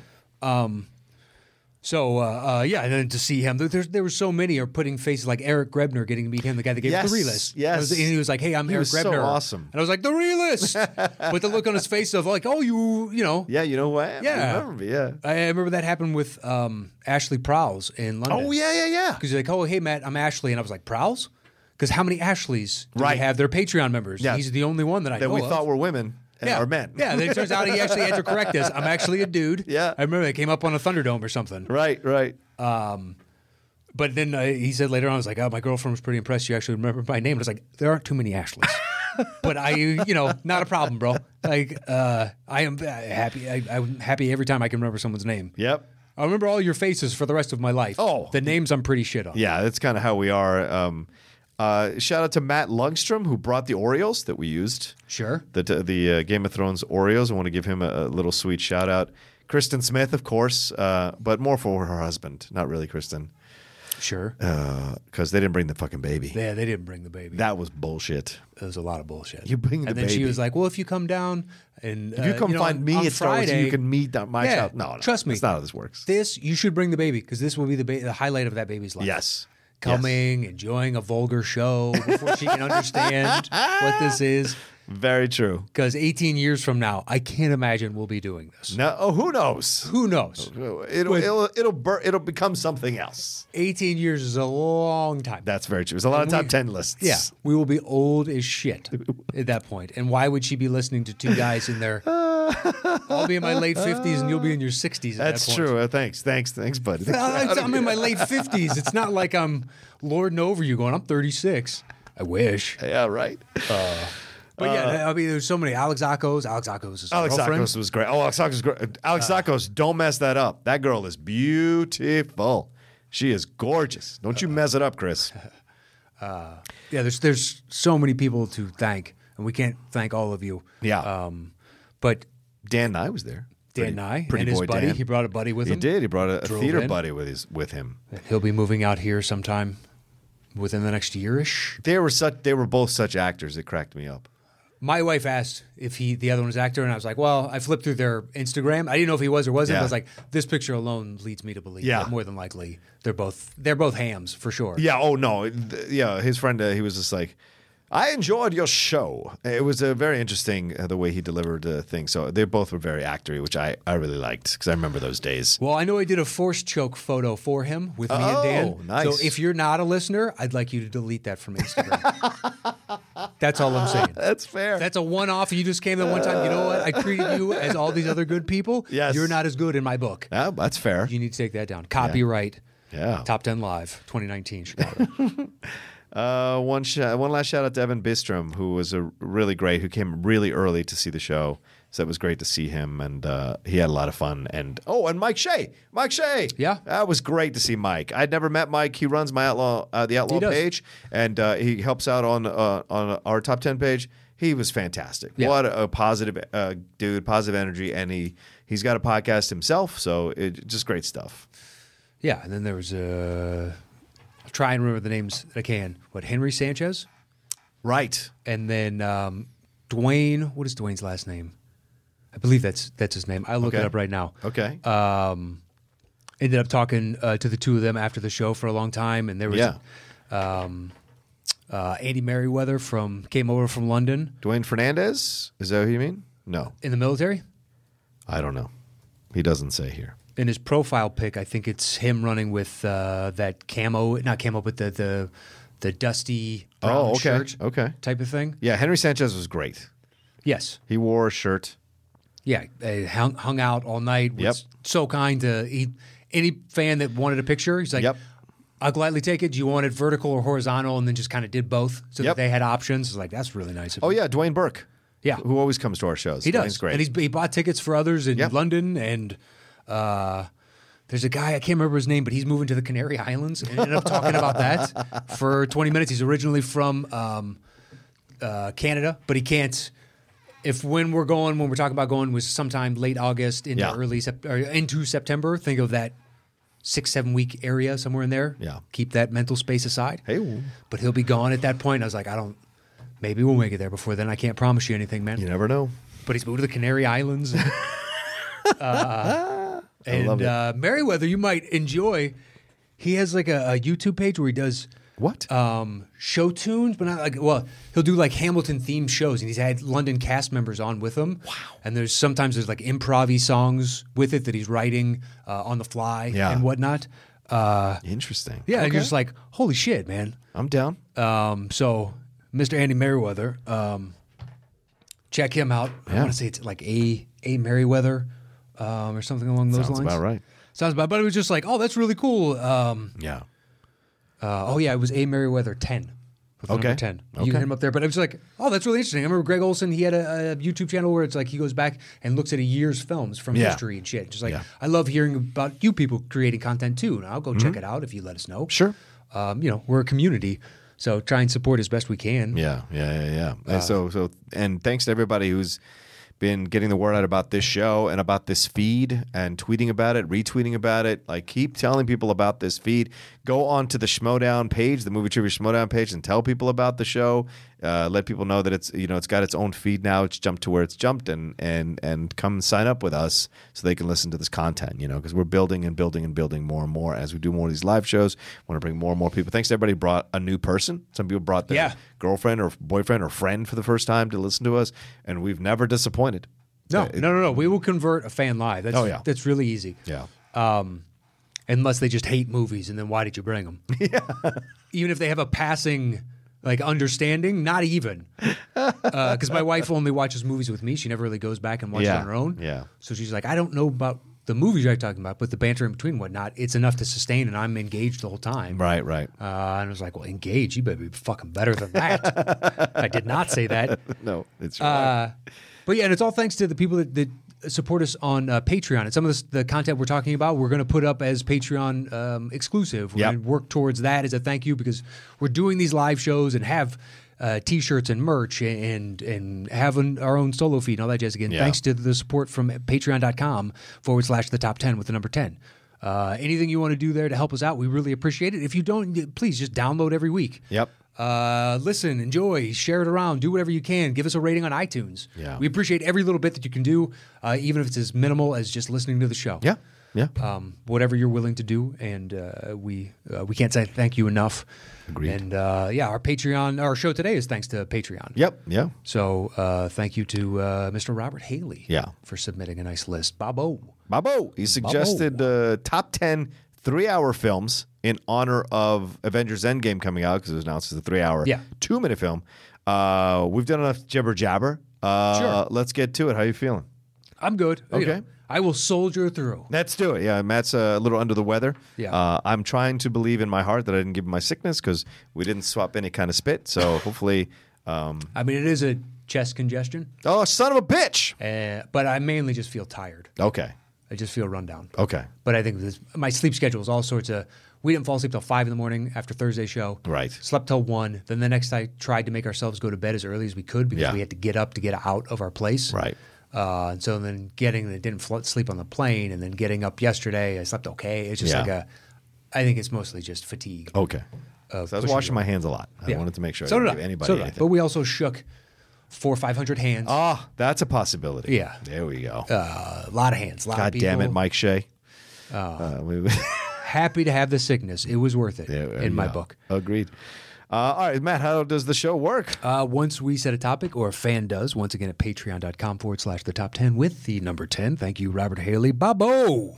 So uh, uh, yeah, and then to see him, there, there, there were so many are putting faces like Eric Grebner getting to meet him, the guy that gave Yes, the realist. yes. And, was- and he was like, "Hey, I'm He Eric was so Grebner." awesome. And I was like, "The realist," with the look on his face of like, "Oh, you, you know." Yeah, you know who I am. Yeah. You remember me, yeah. I remember that happened with um, Ashley Prowse in London. Oh yeah, yeah, yeah. Because he's like, "Oh, hey, Matt, I'm Ashley," and I was like, "Prowse?" Because how many Ashleys do Right. we have? They're Patreon members. Yeah. He's the only one that I That know we of. thought were women and yeah. are men. Yeah, then it turns out he actually had to correct us. I'm actually a dude. Yeah. I remember it came up on a Thunderdome or something. right, right. But then uh, he said later on, I was like, "Oh, my girlfriend was pretty impressed. You actually remember my name." And I was like, "There aren't too many Ashleys." But I, you know, not a problem, bro. Like, uh, I am happy. I, I'm happy every time I can remember someone's name. Yep. I remember all your faces for the rest of my life. Oh. The names I'm pretty shit on. Yeah, that's kind of how we are. Um, uh, shout out to Matt Lundstrom who brought the Oreos that we used. Sure. The the uh, Game of Thrones Oreos. I want to give him a, a little sweet shout out. Kristen Smith, of course, uh, but more for her husband, not really Kristen, Sure. because they didn't bring the fucking baby. yeah, they didn't bring the baby. That was bullshit. It was a lot of bullshit. You bring the and then she baby. was like, "Well, if you come down and If you uh, come know, find on- me on at Star Wars, Friday, you can meet at my Yeah, shop. No, no, trust me. That's not how this works. this you should bring the baby because this will be the, ba- the highlight of that baby's life." Yes. Coming, enjoying a vulgar show before she can understand what this is. Very true. Because eighteen years from now, I can't imagine we'll be doing this. No, oh, who knows? Who knows? It'll it'll it'll, bur- it'll become something else. eighteen years is a long time. That's very true. There's a lot of we- top ten lists. Yeah, we will be old as shit at that point. And why would she be listening to two guys in their? I'll be in my late fifties, and you'll be in your sixties. At That's that point. true. Uh, thanks, thanks, thanks, buddy. Uh, I'm in my late fifties. It's not like I'm lording over you, going, "I'm thirty-six." I wish. Yeah, right. But yeah, I mean, there's so many. Alex Akos. Alex Akos is Alex girlfriend. Akos was great. Oh, Alex Akos was great. Alex Akos, don't mess that up. That girl is beautiful. She is gorgeous. Don't you mess it up, Chris. Yeah, there's there's so many people to thank, and we can't thank all of you. Yeah. Um, but Dan Nye was there. Dan Pretty- Nye pretty and his boy buddy, Dan. he brought a buddy with He him. did. He brought a, a Drove theater in. buddy with his with him. He'll be moving out here sometime within the next year-ish. They were such. They were both such actors. It cracked me up. My wife asked if he, the other one was an actor, and I was like, well, I flipped through their Instagram. I didn't know if he was or wasn't. Yeah. But I was like, this picture alone leads me to believe Yeah. that more than likely they're both they're both hams for sure. Yeah. Oh no. Th- Yeah. His friend. Uh, he was just like, I enjoyed your show. It was a very interesting uh, the way he delivered uh, things. So they both were very actory, which I, I really liked because I remember those days. Well, I know I did a force choke photo for him with me and Oh, Dan. nice. So if you're not a listener, I'd like you to delete that from Instagram. That's all I'm saying. That's fair. That's a one-off. You just came that one time. You know what? I treated you as all these other good people. Yes. You're not as good in my book. yeah, that's fair. You need to take that down. Copyright. Yeah. Top ten Live, twenty nineteen, Chicago. Uh, one sh- one last shout out to Evan Bistrom, who was a really great, who came really early to see the show. So it was great to see him, and uh, he had a lot of fun. And oh, and Mike Shea, Mike Shea, Yeah. that was great to see Mike. I'd never met Mike. He runs my outlaw, uh, the outlaw He does. page, and uh, he helps out on uh, on our top ten page. He was fantastic. Yeah. What a, a positive uh, dude, positive energy, and he he's got a podcast himself, so it just great stuff. Yeah, and then there was uh, I'll try and remember the names that I can. What, Henry Sanchez? Right. And then um, Dwayne, what is Dwayne's last name? I believe that's that's his name. I'll look Okay. it up right now. Okay. Um, ended up talking uh, to the two of them after the show for a long time, and there was Yeah. um, uh, Andy Merriweather from came over from London Dwayne Fernandez, is that who you mean? No, in the military. I don't know. He doesn't say here. In his profile pic, I think it's him running with uh, that camo, not camo, but the the, the dusty brown Oh, okay. shirt Okay. type of thing. Yeah, Henry Sanchez was great. Yes. He wore a shirt. Yeah, uh, hung, hung out all night. Was Yep. so kind to he, any fan that wanted a picture. He's like, Yep. I'll gladly take it. Do you want it vertical or horizontal? And then just kind of did both so Yep. that they had options. It's like, that's really nice of Oh, him. yeah, Dwayne Burke. Yeah. Who always comes to our shows. He Dwayne's does. great. And he's, he bought tickets for others in Yep. London. And uh, there's a guy, I can't remember his name, but he's moving to the Canary Islands. And ended up talking about that for twenty minutes. He's originally from um, uh, Canada, but he can't. If when we're going, when we're talking about going, was sometime late August into Yeah. early sep- or into September, think of that six, seven week area somewhere in there. Yeah. Keep that mental space aside. Hey, w- But he'll be gone at that point. I was like, I don't, maybe we'll make it there before then. I can't promise you anything, man. you never know. But he's moved to the Canary Islands. uh, and love it. uh, Merriweather, you might enjoy. He has like a, a YouTube page where he does What? um, show tunes, but not like, well, he'll do like Hamilton themed shows, and he's had London cast members on with him. Wow. And there's sometimes there's like improv-y songs with it that he's writing uh, on the fly Yeah. and whatnot. Uh, Interesting. yeah, and Okay. you're just like, holy shit, man. I'm down. Um, so, Mister Andy Merriweather, um, check him out. I Yeah. want to say it's like A A Merriweather um, or something along those Sounds lines. about right. Sounds about. But it was just like, oh, that's really cool. Um, Yeah. uh, oh yeah, it was A Merriweather ten. With the Okay. number ten. You Okay. can hit him up there. But it was like, oh, that's really interesting. I remember Greg Olson, he had a, a YouTube channel where it's like he goes back and looks at a year's films from Yeah. history and shit. Just like, Yeah. I love hearing about you people creating content too. And I'll go check it out if you let us know. Mm-hmm. Sure. Um, you know, we're a community. So try and support as best we can. Yeah, yeah, yeah, yeah. Uh, And so, so, and thanks to everybody who's been getting the word out about this show and about this feed and tweeting about it, retweeting about it. Like, keep telling people about this feed. Go on to the Schmodown page, the Movie Trivia Schmodown page, and tell people about the show. Uh, let people know that it's you know it's got its own feed now. It's jumped to where it's jumped, and and and come sign up with us so they can listen to this content. You know, because we're building and building and building more and more as we do more of these live shows. Want to bring more and more people. Thanks to everybody who brought a new person. Some people brought their Yeah. girlfriend or boyfriend or friend for the first time to listen to us, and we've never disappointed. No, Uh, it- no, no, no. We will convert a fan live. That's, Oh, yeah. That's really easy. Yeah. Um, unless they just hate movies, and then why did you bring them? Yeah. Even if they have a passing like understanding, not even. Because my wife only watches movies with me. She never really goes back and watches Yeah. on her own. Yeah. So she's like, I don't know about the movies you're talking about, but the banter in between and whatnot, it's enough to sustain, and I'm engaged the whole time. Right, right. Uh, and I was like, well, engaged? You better be fucking better than that. I did not say that. No, it's right. Uh, but yeah, and it's all thanks to the people that, that support us on uh, Patreon. And some of this, the content we're talking about, we're going to put up as Patreon um, exclusive. We're Yep. going to work towards that as a thank you, because we're doing these live shows and have uh, T-shirts and merch and and having our own solo feed and all that jazz again. Yeah. Thanks to the support from patreon.com forward slash the top ten with the number ten. Uh, anything you want to do there to help us out, we really appreciate it. If you don't, please just download every week. Yep. Uh, listen, enjoy, share it around, do whatever you can. Give us a rating on iTunes. Yeah. We appreciate every little bit that you can do, uh, even if it's as minimal as just listening to the show. Yeah. Yeah. Um, whatever you're willing to do, and uh, we uh, we can't say thank you enough. Agreed. And uh, yeah, our Patreon, our show today is thanks to Patreon. Yep. Yeah. So uh, thank you to uh, Mister Robert Haley. Yeah. For submitting a nice list. Bobo. Babo. He suggested uh, top ten three-hour films in honor of Avengers Endgame coming out because it was announced as a three-hour, Yeah. two-minute film. Uh, we've done enough jibber jabber. Uh, Sure. Let's get to it. How you feeling? I'm good. You Okay. know, I will soldier through. Let's do it. Yeah, Matt's a little under the weather. Yeah. Uh, I'm trying to believe in my heart that I didn't give him my sickness because we didn't swap any kind of spit. So hopefully. Um, I mean, it is a chest congestion, oh, son of a bitch. uh, but I mainly just feel tired. Okay. I just feel run down. Okay. But I think this, my sleep schedule is all sorts of. We didn't fall asleep till five in the morning after Thursday's show. Right. Slept till one. Then the next night tried to make ourselves go to bed as early as we could because Yeah. we had to get up to get out of our place. Right. Uh, and so then getting, didn't fl- sleep on the plane, and then getting up yesterday, I slept okay. It's just Yeah. like a. I think it's mostly just fatigue. Okay. Uh, so I was pushing washing you. my hands a lot. I Yeah. wanted to make sure I So didn't did give I. anybody So did I. anything. But we also shook four or five hundred hands. Ah, that's a possibility. Yeah. There we go. Uh, a lot of hands. A lot God of people. damn it, Mike Shea. Uh, we, Happy to have the sickness. It was worth it there in you my go. book. Agreed. Uh, all right, Matt, how does the show work? Uh, once we set a topic, or a fan does, once again at patreon.com forward slash the top 10 with the number ten. Thank you, Robert Haley. Babo!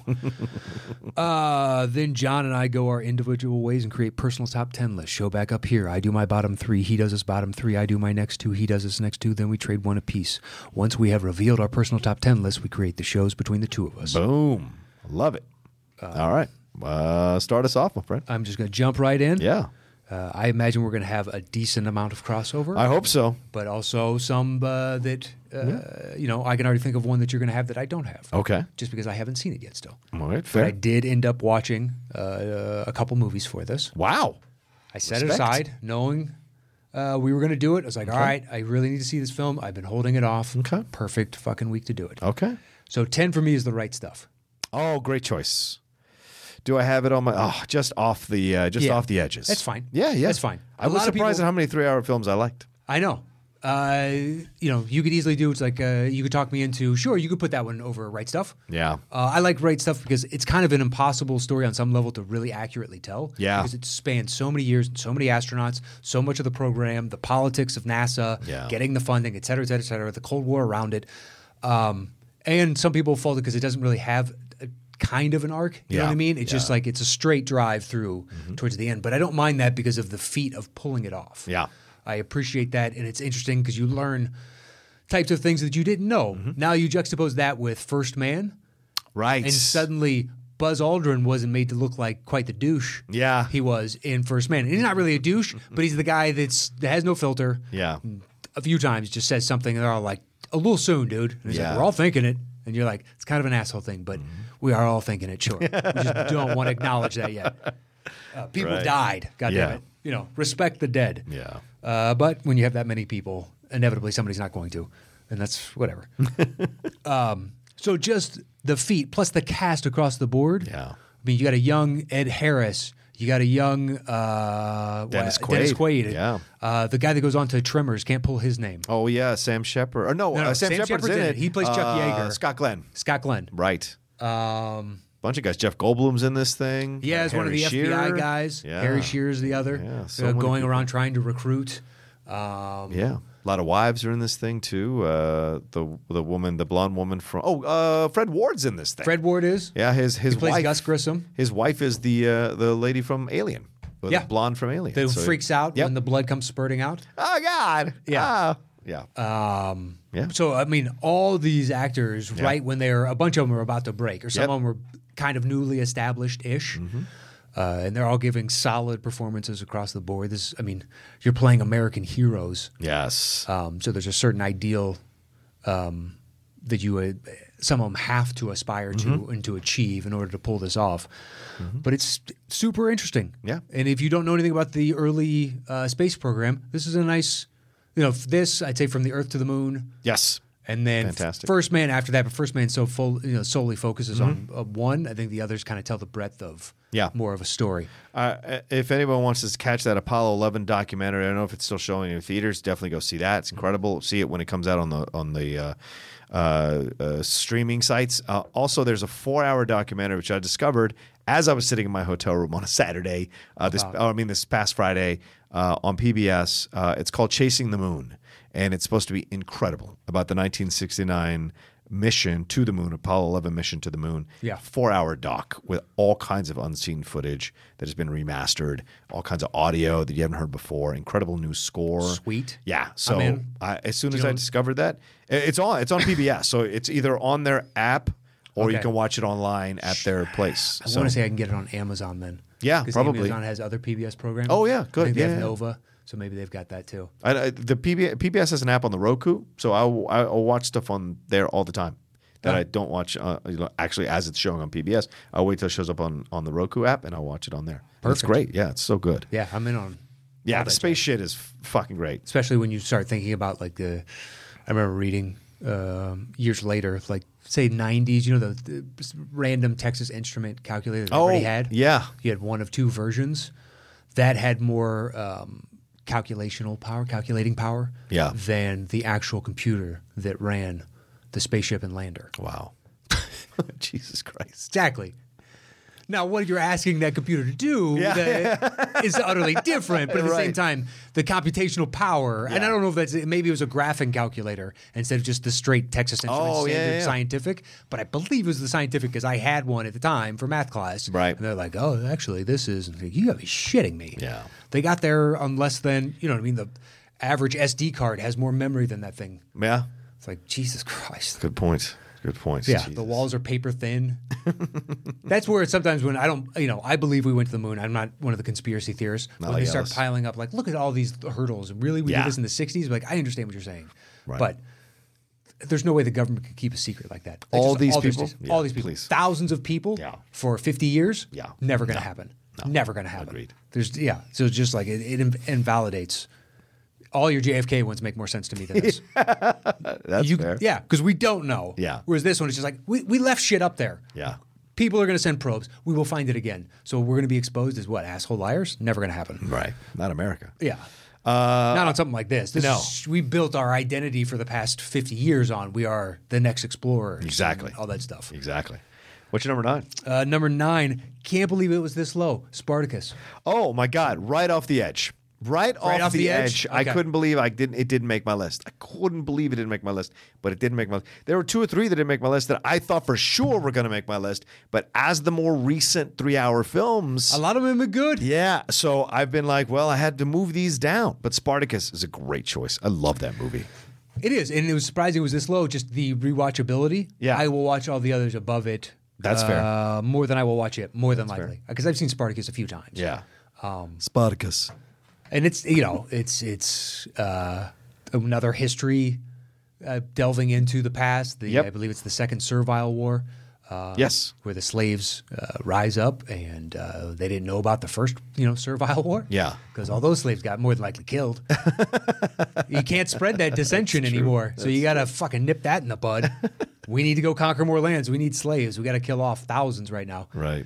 uh, then John and I go our individual ways and create personal top ten lists. Show back up here. I do my bottom three. He does his bottom three. I do my next two. He does his next two. Then we trade one apiece. Once we have revealed our personal top ten list, we create the shows between the two of us. Boom. Love it. all right. Uh, start us off, my friend. I'm just going to jump right in. Yeah. Uh, I imagine we're going to have a decent amount of crossover. I hope so. but also some uh, that, uh, Yeah. you know, I can already think of one that you're going to have that I don't have. Okay. Just because I haven't seen it yet still. All right. But Fair. I did end up watching uh, a couple movies for this. Wow. I set it Respect. aside knowing uh, we were going to do it. I was like, all right, I really need to see this film. I've been holding it off. Okay. Perfect fucking week to do it. Okay. So ten for me is the right stuff. Oh, great choice. Do I have it on my? Oh, just off the uh, just Yeah. off the edges. That's fine. Yeah, yeah, That's fine. I A was lot of surprised people- at how many three-hour films I liked. I know. Uh, you know, you could easily do it's like uh, you could talk me into. Sure, you could put that one over Right Stuff. Yeah. Uh, I like Right Stuff because it's kind of an impossible story on some level to really accurately tell. Yeah. Because it spans so many years and so many astronauts, so much of the program, the politics of NASA, Yeah. getting the funding, et cetera, et cetera, et cetera, the Cold War around it. Um, and some people fault it because it doesn't really have a kind of an arc. You know Yeah. what I mean? It's just Yeah. like it's a straight drive through towards the end. But I don't mind that because of the feat of pulling it off. Yeah. I appreciate that, and it's interesting because you learn types of things that you didn't know. Mm-hmm. Now you juxtapose that with First Man, Right. and suddenly Buzz Aldrin wasn't made to look like quite the douche Yeah. he was in First Man. And he's not really a douche, but he's the guy that's that has no filter. Yeah. A few times just says something, and they're all like, "A little soon, dude." And he's Yeah. like, "We're all thinking it," and you're like, "It's kind of an asshole thing, but we are all thinking it." Sure, we just don't want to acknowledge that yet. Uh, people Right. died. God Yeah. damn it. You know, respect the dead. Yeah. Uh, but when you have that many people, inevitably somebody's not going to, and that's whatever. um, so just the feat plus the cast across the board. Yeah. I mean, you got a young Ed Harris. You got a young uh, Dennis what- Dennis Quaid. Quaid. Yeah. Uh, the guy that goes on to Tremors, can't pull his name. Oh yeah, Sam Shepard. Or no, No, no, uh, Sam, Sam Shepard's, Shepard's in in it. it. He plays Chuck Uh, Yeager. Scott Glenn. Scott Glenn. Right. Um, Bunch of guys. Jeff Goldblum's in this thing. yeah, he's one of Harry the Shearer. F B I guys. Yeah. Harry Shearer's the other. Yeah, so uh, many going people. around trying to recruit. Um, Yeah. A lot of wives are in this thing too. Uh, the the woman, the blonde woman from oh, uh, Fred Ward's in this thing. Fred Ward is. Yeah, his his He plays wife. Gus Grissom. His wife is the uh, the lady from Alien. The Yeah. blonde from Alien. Who So- freaks out Yep. when the blood comes spurting out. Oh God. Yeah. Ah. Yeah. Um, Yeah. So I mean, all these actors, Yeah. right when they're a bunch of them are about to break, or some Yep. Mm-hmm. of them are kind of newly established-ish, uh, and they're all giving solid performances across the board. This, I mean, you're playing American heroes, Yes. um, so there's a certain ideal um, that you would, some of them have to aspire to Mm-hmm. and to achieve in order to pull this off. But it's super interesting. Yeah. And if you don't know anything about the early uh, space program, this is a nice, you know, f- this I'd say from the Earth to the Moon. yes. And then Fantastic. First Man after that, but First Man so full, you know, solely focuses mm-hmm. on uh, one. I think the others kind of tell the breadth of yeah. more of a story. Uh, if anyone wants to catch that Apollo eleven documentary, I don't know if it's still showing in theaters. Definitely go see that. It's incredible. See it when it comes out on the on the uh, uh, uh, streaming sites. Uh, also, there's a four-hour documentary which I discovered as I was sitting in my hotel room on a Saturday. Uh, this, wow. oh, I mean, this past Friday uh, on P B S. Uh, it's called Chasing the Moon. And it's supposed to be incredible about the nineteen sixty-nine mission to the moon, Apollo eleven mission to the moon. Yeah. Four-hour doc with all kinds of unseen footage that has been remastered, all kinds of audio that you haven't heard before, incredible new score. Sweet. Yeah. So I'm in. I, as soon Do as you I know- discovered that, it's on it's on P B S. So it's either on their app or you Okay. can watch it online at their place. I So want to say I can get it on Amazon then. Yeah, because probably. Amazon has other P B S programs. Oh, yeah, good. I think they Yeah, have yeah. Nova, so maybe they've got that too. I, I, the P B S, P B S has an app on the Roku, so I'll, I'll watch stuff on there all the time that Oh. I don't watch uh, you know, actually as it's showing on P B S. I'll wait till it shows up on, on the Roku app and I'll watch it on there. And It's Perfect. great. Yeah, it's so good. Yeah, I'm in on. Yeah, all the that space jazz. shit is f- fucking great. Especially when you start thinking about like the. I remember reading um, years later, like say nineties. You know the, the random Texas Instrument calculator that everybody had. Oh, yeah. You had one of two versions that had more um, calculational power, calculating power, Yeah. than the actual computer that ran the spaceship and lander. Wow. Jesus Christ. Exactly. Now, what you're asking that computer to do Yeah. that is utterly different, but at the same Right. time, the computational power, and Yeah. I don't know if that's, maybe it was a graphing calculator instead of just the straight Texas Instruments Oh, yeah, standard yeah. scientific, but I believe it was the scientific because I had one at the time for math class. Right. And they're like, oh, actually, this is, and I'm like, you gotta be shitting me. Yeah. They got there on less than, you know what I mean, the average S D card has more memory than that thing. Yeah. It's like, Jesus Christ. Good point. Good points. Yeah, Jesus. the walls are paper thin. That's where it's sometimes when I don't, you know, I believe we went to the moon. I'm not one of the conspiracy theorists. Not when like they start Ellis. piling up, like, look at all these hurdles. And really, we Yeah. did this in the sixties? Like, I understand what you're saying. Right. But there's no way the government could keep a secret like that. They All just- these these- people? all Yeah, these people. please. Thousands of people Yeah. for fifty years? Yeah. Never going to No. happen. No. Never going to happen. Agreed. There's, yeah. So it's just like, it, it inv- invalidates. All your J F K ones make more sense to me than this. That's You- fair. Yeah, because we don't know. Yeah. Whereas this one is just like, we, we left shit up there. Yeah. People are going to send probes. We will find it again. So we're going to be exposed as what? Asshole liars? Never going to happen. Right. Not America. Yeah. Uh, Not on something like this. This no. is- we built our identity for the past fifty years on. We are the next explorers. Exactly. and all that stuff. Exactly. What's your number nine? Uh, number nine. Can't believe it was this low. Spartacus. Oh my God! Right off the edge. Right, Right off, off the, the edge. edge? I Okay. couldn't believe I didn't. It didn't make my list. I couldn't believe it didn't make my list, but it didn't make my list. There were two or three that didn't make my list that I thought for sure were going to make my list. But as the more recent three-hour films, A lot of them are good. yeah. So I've been like, well, I had to move these down. But Spartacus is a great choice. I love that movie. It is. And it was surprising it was this low. Just the rewatchability. Yeah. I will watch all the others above it. That's fair. uh, More than I will watch it. More than likely. Because I've seen Spartacus a few times. Yeah. Um, Spartacus. And it's, you know, it's it's uh, another history uh, delving into the past. The, Yep. I believe it's the Second Servile War. Uh, Yes. Where the slaves uh, rise up and uh, they didn't know about the first, you know, Servile War. Yeah. Because all those slaves got more than likely killed. You can't spread that dissension anymore. So you got to fucking nip that in the bud. We need to go conquer more lands. We need slaves. We got to kill off thousands right now. Right.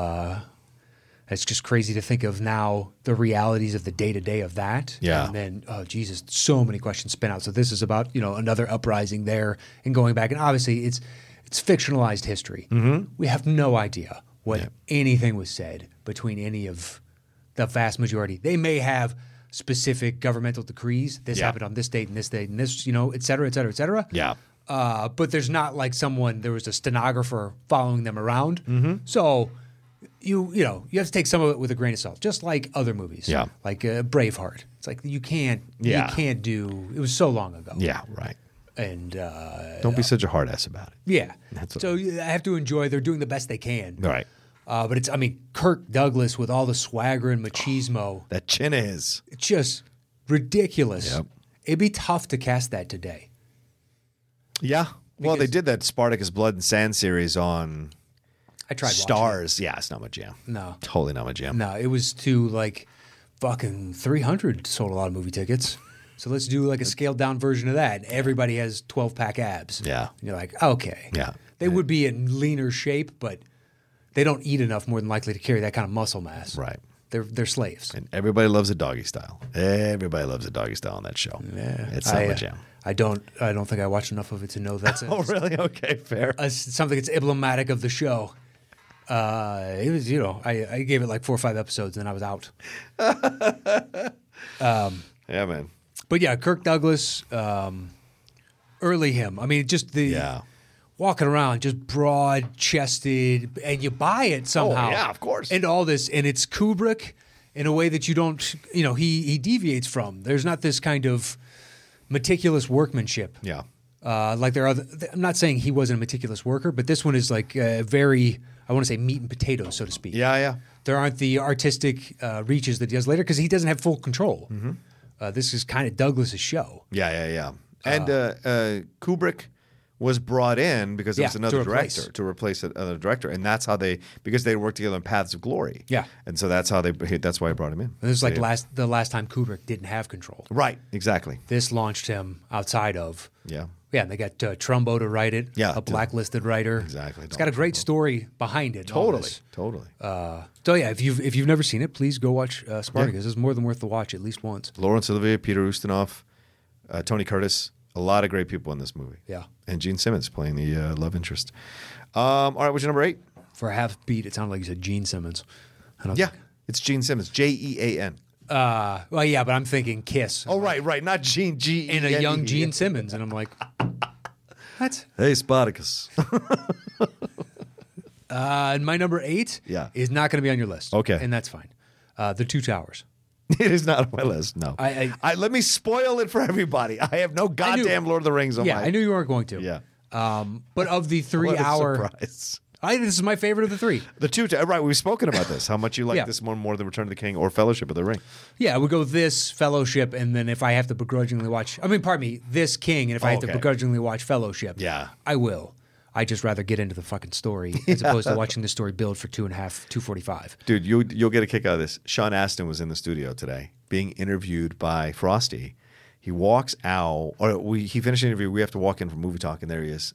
It's just crazy to think of now the realities of the day to day of that. Yeah. And then, oh, Jesus, so many questions spin out. So this is about, you know, another uprising there and going back. And obviously it's it's fictionalized history. Mm-hmm. We have no idea what Yeah. anything was said between any of the vast majority. They may have specific governmental decrees. This Yeah. happened on this date and this date and this, you know, et cetera, et cetera, et cetera. Yeah. Uh, but there's not like someone, there was a stenographer following them around. Mm-hmm. So you you know, you have to take some of it with a grain of salt, just like other movies. Yeah. Like uh, Braveheart. It's like you can't, Yeah. you can't do, it was so long ago. Yeah. Right. And uh, Don't be such a hard ass about it. yeah. That's so you- I have to enjoy, they're doing the best they can. Right. Uh, but it's, I mean, Kirk Douglas with all the swagger and machismo, That chin is. it's just ridiculous. Yep. It'd be tough to cast that today. Yeah. Well, they Because- did that Spartacus Blood and Sand series on I tried watching Stars. Yeah, it's not my jam. it. No. Totally not my jam. No, it was to like fucking three hundred sold a lot of movie tickets. So let's do like a scaled down version of that. Everybody has twelve pack abs. Yeah. And you're like, okay. Yeah. They would be in leaner shape, but they don't eat enough more than likely to carry that kind of muscle mass. Right. They're they're slaves. And everybody loves a doggy style. Everybody loves a doggy style on that show. Yeah. It's I, Summer uh, Jam. I don't I don't think I watched enough of it to know that's a, Oh, really? Okay, fair. a- something that's emblematic of the show. Uh, it was, you know, I, I gave it like four or five episodes and I was out. Yeah, man. But yeah, Kirk Douglas, um, early him. I mean, just the Yeah. walking around, just broad chested, and you buy it somehow. Oh, yeah, of course. And all this, and it's Kubrick in a way that you don't, you know, he he deviates from. There's not this kind of meticulous workmanship. Yeah. Uh, like there are, other, I'm not saying he wasn't a meticulous worker, but this one is like uh, very, I want to say meat and potatoes, so to speak. Yeah, yeah. There aren't the artistic uh, reaches that he does later because he doesn't have full control. Mm-hmm. Uh, this is kind of Douglas's show. Yeah, yeah, yeah. And uh, uh, Kubrick was brought in because there Yeah, was another to replace. director to replace another director, and that's how they because they worked together in Paths of Glory. Yeah. and so that's how they that's why I brought him in. This is like They- last the last time Kubrick didn't have control. right, exactly. This launched him outside of. Yeah, Yeah, and they got uh, Trumbo to write it. Yeah, a blacklisted writer. Exactly, It's got a Donald great Trumbo. story behind it. and all totally, this. totally. Uh, so yeah, if you've if you've never seen it, please go watch uh, Spartacus. It's more than worth the watch at least once. Laurence Olivier, Peter Ustinov, uh, Tony Curtis, a lot of great people in this movie. Yeah. and Gene Simmons playing the uh, love interest. Um, all right, what's your number eight? For a half beat, it sounded like you said Gene Simmons. I don't Yeah, it's Gene Simmons, J E A N. Uh, well, yeah, but I'm thinking Kiss. Oh, right, right, not Gene G. And a young Gene Simmons, and I'm like, what? Hey, Spartacus. Uh, and my number eight Yeah. is not going to be on your list. Okay. And that's fine. Uh, the Two Towers. It is not on my list. No, I- I- let me spoil it for everybody. I have no goddamn Lord of the Rings on Yeah, my. I knew you weren't going to. Yeah. Um, but of the three What a hour, surprise. I this is my favorite of the three. The two, right? We've spoken about this. How much you like Yeah. this one more than Return of the King or Fellowship of the Ring? Yeah, we go this Fellowship, and then if I have to begrudgingly watch, I mean, pardon me, this King, and if I Oh, have to okay. begrudgingly watch Fellowship, Yeah. I will. I just rather get into the fucking story as opposed to watching the story build for two and a half, two forty five. Dude, you you'll get a kick out of this. Sean Astin was in the studio today, being interviewed by Frosty. He walks out, or we he finished the interview. We have to walk in for movie talk, and there he is.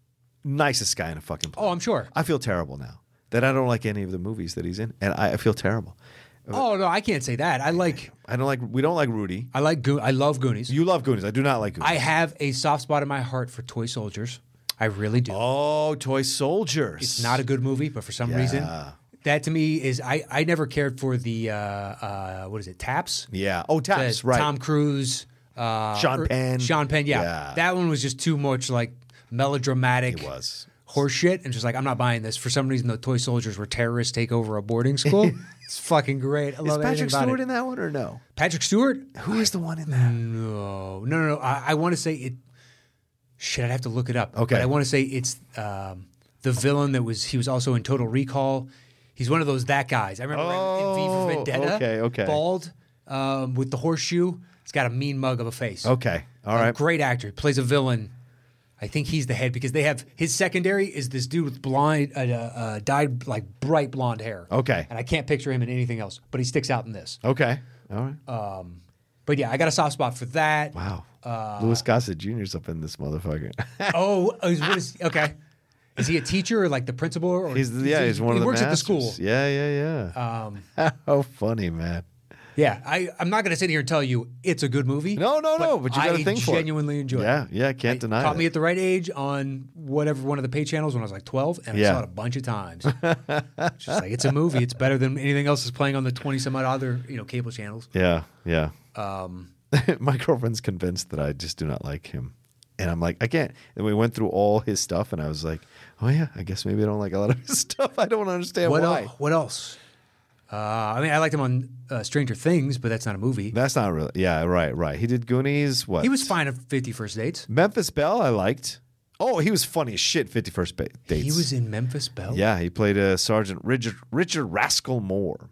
Nicest guy in a fucking place. Oh, I'm sure. I feel terrible now that I don't like any of the movies that he's in, and I, I feel terrible. Oh no, I can't say that. I like, I don't like. We don't like Rudy. I like, Go- I love Goonies. You love Goonies. I do not like Goonies. I have a soft spot in my heart for Toy Soldiers. I really do. oh, Toy Soldiers. It's not a good movie, but for some Yeah. reason, that to me is I, I never cared for the uh, uh, what is it, Taps? Yeah. Oh, Taps. The Right. Tom Cruise, uh, Sean or- Penn. Sean Penn. Yeah. Yeah. That one was just too much like melodramatic. It was. Horseshit, and just like I'm not buying this. For some reason, the toy soldiers were terrorists take over a boarding school. It's fucking great. I Is love Patrick everything about Stewart it. in that one or no? Patrick Stewart? Who is the one in that? No, no, no. no. I, I want to say it. Shit, I'd have to look it up. Okay. but I want to say it's um, the villain that was. He was also in Total Recall. He's one of those that guys. I remember in V for Oh, Vendetta. okay, okay. Bald, um, with the horseshoe. He's got a mean mug of a face. Okay. All A right. great actor. He plays a villain. I think he's the head because they have his secondary is this dude with blonde, uh, uh, dyed like bright blonde hair. Okay. And I can't picture him in anything else, but he sticks out in this. Okay. All right. Uh, But yeah, I got a soft spot for that. wow. uh, Louis Gossett Junior's up in this motherfucker. Oh, is, what is, okay. Is he a teacher or like the principal? Or he's yeah. he, He's one he of the works masters. at the school. Yeah. Yeah. Yeah. Um, How funny, man. yeah, I, I'm not going to sit here and tell you it's a good movie. No, no, no. But you got to I think for it. genuinely enjoy it. Yeah. Yeah. Can't deny Caught it. me at the right age on whatever one of the pay channels when I was like twelve, and I Yeah. saw it a bunch of times. Just like it's a movie. It's better than anything else that's playing on the twenty some odd other you know cable channels. Yeah. Yeah. Um, My girlfriend's convinced that I just do not like him. And I'm like, I can't. And we went through all his stuff, and I was like, oh, yeah, I guess maybe I don't like a lot of his stuff. I don't understand what why. el- What else? Uh, I mean, I liked him on uh, Stranger Things, but that's not a movie. That's not really. Yeah, right, right. He did Goonies. What? He was fine at fifty First Dates. Memphis Belle, I liked. Oh, he was funny as shit, fifty-first ba- Dates. He was in Memphis Belle. Yeah, he played uh, Sergeant Richard, Richard Rascal Moore.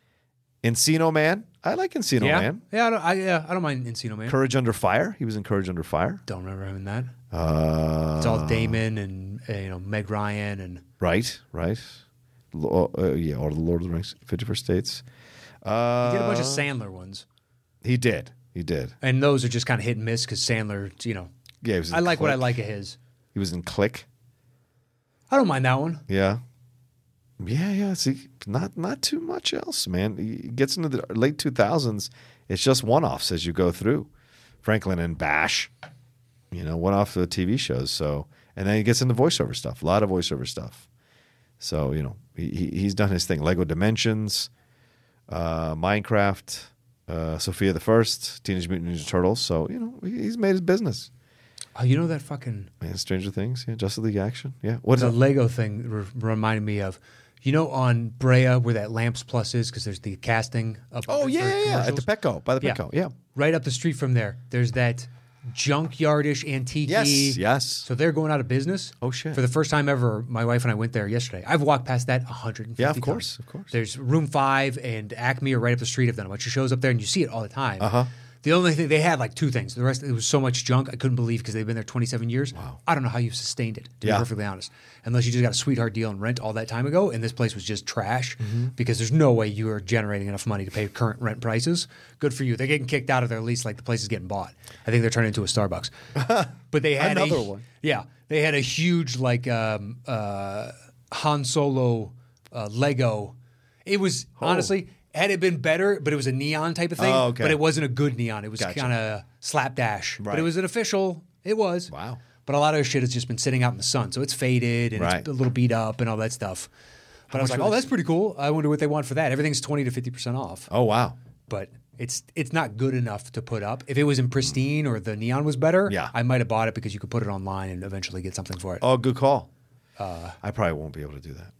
Encino Man. I like Encino yeah, Man. yeah. I don't, I, yeah, I don't mind Encino Man. Courage Under Fire. He was in Courage Under Fire. Don't remember him in that. Uh, It's all Damon and uh, you know Meg Ryan and Right, right. Lo- uh, yeah, or The Lord of the Rings, fifty-first Dates. Uh, he did a bunch of Sandler ones. He did. He did. And those are just kind of hit and miss because Sandler, you know, Yeah, he was in I like what I Click. like of his. He was in Click. I don't mind that one. Yeah. Yeah, yeah. See, not not too much else, man. He gets into the late two thousands. It's just one-offs as you go through. Franklin and Bash, you know, one-off the T V shows. So, and then he gets into voiceover stuff, a lot of voiceover stuff. So, you know, he, he he's done his thing. Lego Dimensions, uh, Minecraft, uh, Sophia the First, Teenage Mutant Ninja Turtles. So, you know, he, he's made his business. Oh, you know that fucking Man, Stranger Things, yeah, Justice League Action, yeah. What is the it? Lego thing re- reminded me of, you know, on Brea where that Lamps Plus is because there's the casting of. Oh for yeah, yeah, yeah, at the commercials. Petco, by the Yeah. Petco, yeah. Right up the street from there, there's that junkyardish antique. Yes, yes. So they're going out of business. Oh, shit. For the first time ever, my wife and I went there yesterday. I've walked past that one hundred fifty Yeah, of times. course, of course. There's Room Five and Acme are right up the street. I've done a bunch of shows up there, and you see it all the time. Uh-huh. The only thing they had like two things. The rest it was so much junk I couldn't believe because they've been there twenty-seven years. Wow. I don't know how you sustained it. To Yeah. be perfectly honest, unless you just got a sweetheart deal and rent all that time ago, and this place was just trash Mm-hmm. because there's no way you are generating enough money to pay current rent prices. Good for you. They're getting kicked out of their lease like the place is getting bought. I think they're turning into a Starbucks. But they had Another a, one. Yeah, they had a huge like um, uh, Han Solo uh, Lego. It was honestly. Had it been better, but it was a neon type of thing. Oh, okay. But it wasn't a good neon. It was Gotcha. kind of slapdash. Right. But it was an official. It was. Wow. But a lot of their shit has just been sitting out in the sun. So it's faded and Right. it's a little beat up and all that stuff. But I was much like, were oh, they- that's pretty cool. I wonder what they want for that. Everything's twenty to fifty percent off. Oh wow. But it's it's not good enough to put up. If it was in pristine or the neon was better, Yeah. I might have bought it because you could put it online and eventually get something for it. Oh, good call. Uh, I probably won't be able to do that.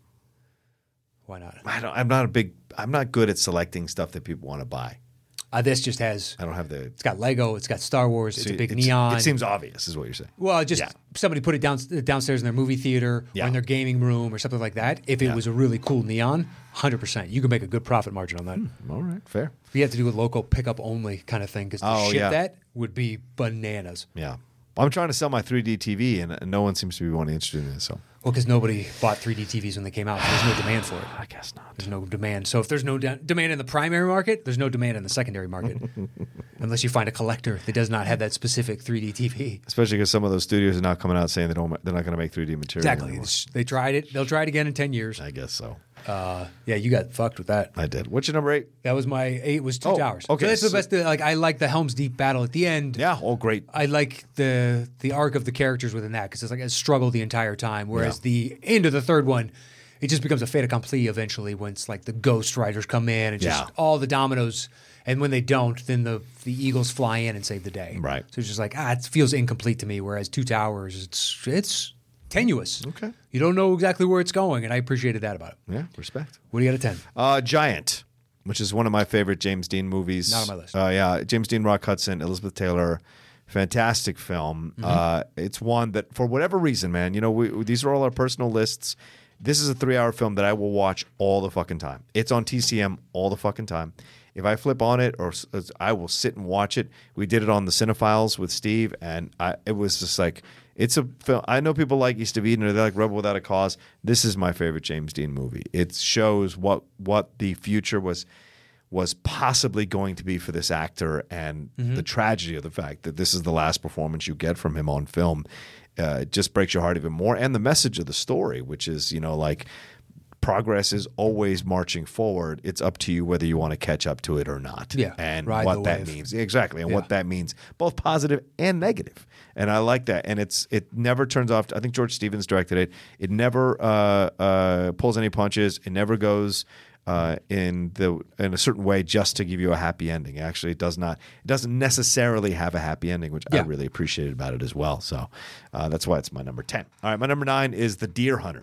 Why not? I don't. I'm not a big. I'm not good at selecting stuff that people want to buy. Uh, this just has, I don't have the. it's got Lego, it's got Star Wars, it's See, a big it's- neon. It seems obvious, is what you're saying. Well, just Yeah. somebody put it down, downstairs in their movie theater Yeah. or in their gaming room or something like that. If it Yeah. was a really cool neon, one hundred percent. You can make a good profit margin on that. All right, fair. You have to do a local pickup only kind of thing because to Oh, ship yeah. that would be bananas. Yeah. Well, I'm trying to sell my three D T V, and, and no one seems to be wanting interested in it. So Well, because nobody bought three D T Vs when they came out. So there's no demand for it. I guess not. There's no demand. So if there's no de- demand in the primary market, there's no demand in the secondary market. Unless you find a collector that does not have that specific three D T V. Especially because some of those studios are now coming out saying they don't. They're not going to make three D material. Exactly. anymore. It's- They tried it. They'll try it again in ten years. I guess so. Uh, yeah, you got fucked with that. I did. What's your number eight? That was my eight. Was Two Oh, Towers. okay, So that's the so- best. Like I like the Helm's Deep battle at the end. Yeah. Oh, great. I like the the arc of the characters within that because it's like a struggle the entire time. Whereas the end of the third one, it just becomes a fait accompli eventually when it's like the Ghost Riders come in and just Yeah. all the dominoes. And when they don't, then the the Eagles fly in and save the day. Right. So it's just like ah, it feels incomplete to me. Whereas Two Towers, it's it's tenuous. Okay. You don't know exactly where it's going, and I appreciated that about it. Yeah. Respect. What do you got at ten? Uh, Giant, which is one of my favorite James Dean movies. Not on my list. Uh, yeah, James Dean, Rock Hudson, Elizabeth Taylor, fantastic film. Mm-hmm. Uh, it's one that, for whatever reason, man, you know, we, these are all our personal lists. This is a three-hour film that I will watch all the fucking time. It's on T C M all the fucking time. If I flip on it, or s- I will sit and watch it. We did it on the Cinephiles with Steve, and I, it was just like, it's a film. I know people like East of Eden, or they like Rebel Without a Cause. This is my favorite James Dean movie. It shows what what the future was was possibly going to be for this actor, and the tragedy of the fact that this is the last performance you get from him on film. Uh, it just breaks your heart even more. And the message of the story, which is, you know, like, progress is always marching forward. It's up to you whether you want to catch up to it or not. Yeah, And ride what the that wave. means. Exactly. And Yeah. what that means, both positive and negative. And I like that. And it's it never turns off. I think George Stevens directed it. It never uh, uh, pulls any punches. It never goes uh, in the in a certain way just to give you a happy ending. Actually, it does not. It doesn't necessarily have a happy ending, which I Yeah. really appreciated about it as well. So uh, that's why it's my number ten. All right, my number nine is The Deer Hunter.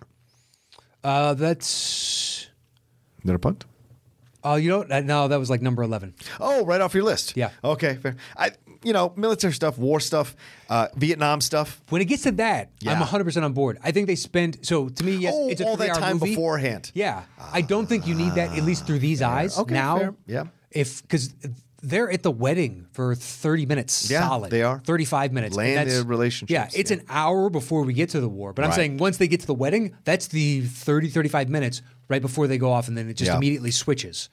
Uh, that's. Is that a punt? Oh, you know, what? no, that was like number eleven. Oh, right off your list. Yeah. Okay, fair. I, you know, military stuff, war stuff, uh, Vietnam stuff. When it gets to that, Yeah. I'm one hundred percent on board. I think they spend, so to me, yes, Oh, it's a all that three-hour time movie. beforehand. Yeah. I don't think you need that, at least through these eyes Okay, now. fair. Yeah. If, because they're at the wedding for thirty minutes Yeah, solid. they are. thirty-five minutes. Laying And that's- the relationships, Yeah, it's yeah. an hour before we get to the war. But I'm Right. saying once they get to the wedding, that's the thirty, thirty-five minutes right before they go off, and then it just Yeah. immediately switches.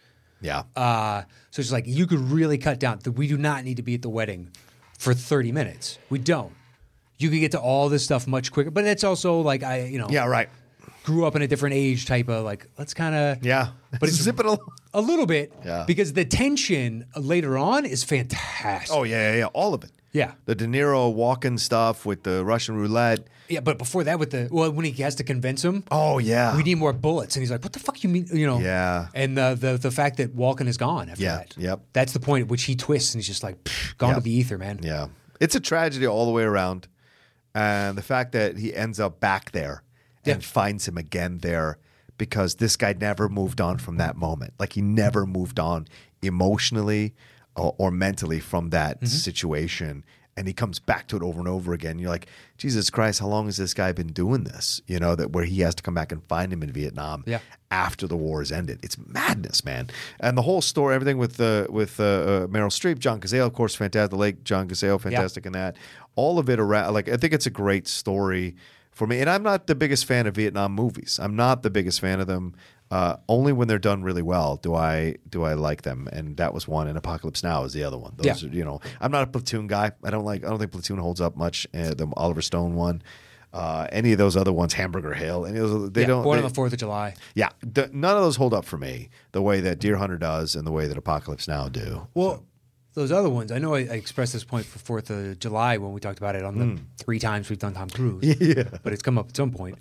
Yeah. Uh, so it's like you could really cut down. We do not need to be at the wedding for thirty minutes. We don't. You could get to all this stuff much quicker. But it's also like I, you know, Yeah, right. grew up in a different age type of like, let's kind of. Yeah. But it's zip it a a little bit. Yeah. Because the tension later on is fantastic. Oh, yeah, yeah, yeah. All of it. Yeah. The De Niro walking stuff with the Russian roulette. Yeah, but before that, with the well, when he has to convince him, Oh, yeah. we need more bullets, and he's like, "What the fuck you mean?" You know? Yeah. And the the the fact that Walken is gone after Yeah, that. yep. That's the point at which he twists, and he's just like, "Pfft, gone Yep. to the ether, man. Yeah. It's a tragedy all the way around. And the fact that he ends up back there and Yeah. finds him again there because this guy never moved on from that moment. Like he never moved on emotionally or, or mentally from that Mm-hmm. situation. And he comes back to it over and over again. You're like, Jesus Christ, how long has this guy been doing this? You know, that where he has to come back and find him in Vietnam Yeah. after the war has ended. It's madness, man. And the whole story, everything with uh, with uh, uh, Meryl Streep, John Cazale, of course, fantastic. The late John Cazale, fantastic in that. All of it around, like I think it's a great story for me. And I'm not the biggest fan of Vietnam movies. I'm not the biggest fan of them. Uh, only when they're done really well do I do I like them, and that was one. And Apocalypse Now is the other one. Those Yeah. are, you know, I'm not a Platoon guy. I don't like. I don't think Platoon holds up much. Uh, the Oliver Stone one, uh, any of those other ones, Hamburger Hill, any of those, they Yeah, don't. Born they- on the Fourth of July. yeah, the, none of those hold up for me the way that Deer Hunter does and the way that Apocalypse Now do. Well, those other ones, I know I, I expressed this point for Fourth of July when we talked about it on the three times we've done Tom Cruise. Yeah. But it's come up at some point.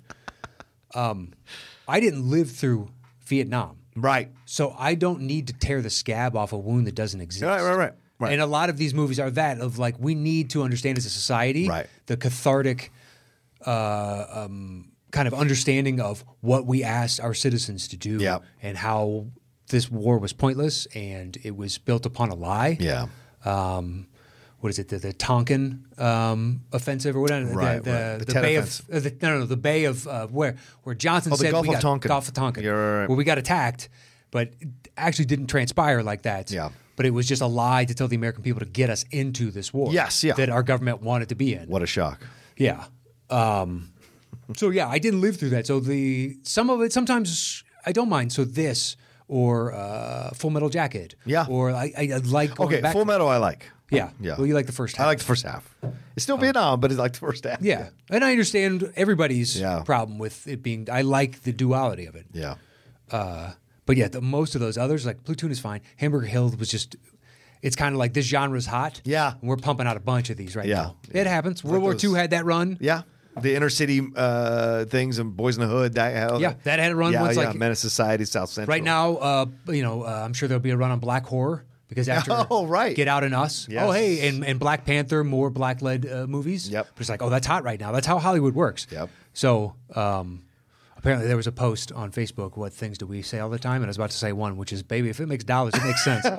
Um, I didn't live through Vietnam. Right. So I don't need to tear the scab off a wound that doesn't exist. Right, right, right, right. And a lot of these movies are that of like we need to understand as a society Right. the cathartic uh, um, kind of understanding of what we asked our citizens to do Yeah. and how this war was pointless and it was built upon a lie. Yeah. Um, what is it? The, the Tonkin um, offensive or whatever. Right, the, the, right. The the Tet Bay Offensive. of uh, the, no, no, no, the Bay of uh, where where Johnson Oh, the said Gulf we of got Tonkin. Gulf of Tonkin. You're right. Where we got attacked, but it actually didn't transpire like that. Yeah. But it was just a lie to tell the American people to get us into this war. Yes, yeah. That our government wanted to be in. What a shock. Yeah. Um, so yeah, I didn't live through that. So the some of it sometimes I don't mind. So this or uh, Full Metal Jacket. Yeah. Or I, I, I like going Okay, back Full to- Metal I like. Yeah. Yeah. Well, you like the first half. I like the first half. It's still Vietnam, but it's like the first half. Yeah, and I understand everybody's Yeah. problem with it being. I like the duality of it. Yeah. Uh, but yeah, the, most of those others, like Platoon, is fine. Hamburger Hill was just. It's kind of like this genre's hot. Yeah. and we're pumping out a bunch of these right Yeah. now. It happens. World like War those- Two had that run. Yeah. The inner city uh, things and Boys in the Hood. That, hell, Yeah, that had a run Yeah, once, yeah. like- Menace Society, South Central. Right now, uh, you know, uh, I'm sure there'll be a run on Black Horror because after Oh, right. Get Out and Us. Yes. Oh, hey, and, and Black Panther, more black-led uh, movies. Yep. But it's like, oh, that's hot right now. That's how Hollywood works. Yep. So um, apparently there was a post on Facebook, what things do we say all the time? And I was about to say one, which is, baby, if it makes dollars, it makes sense.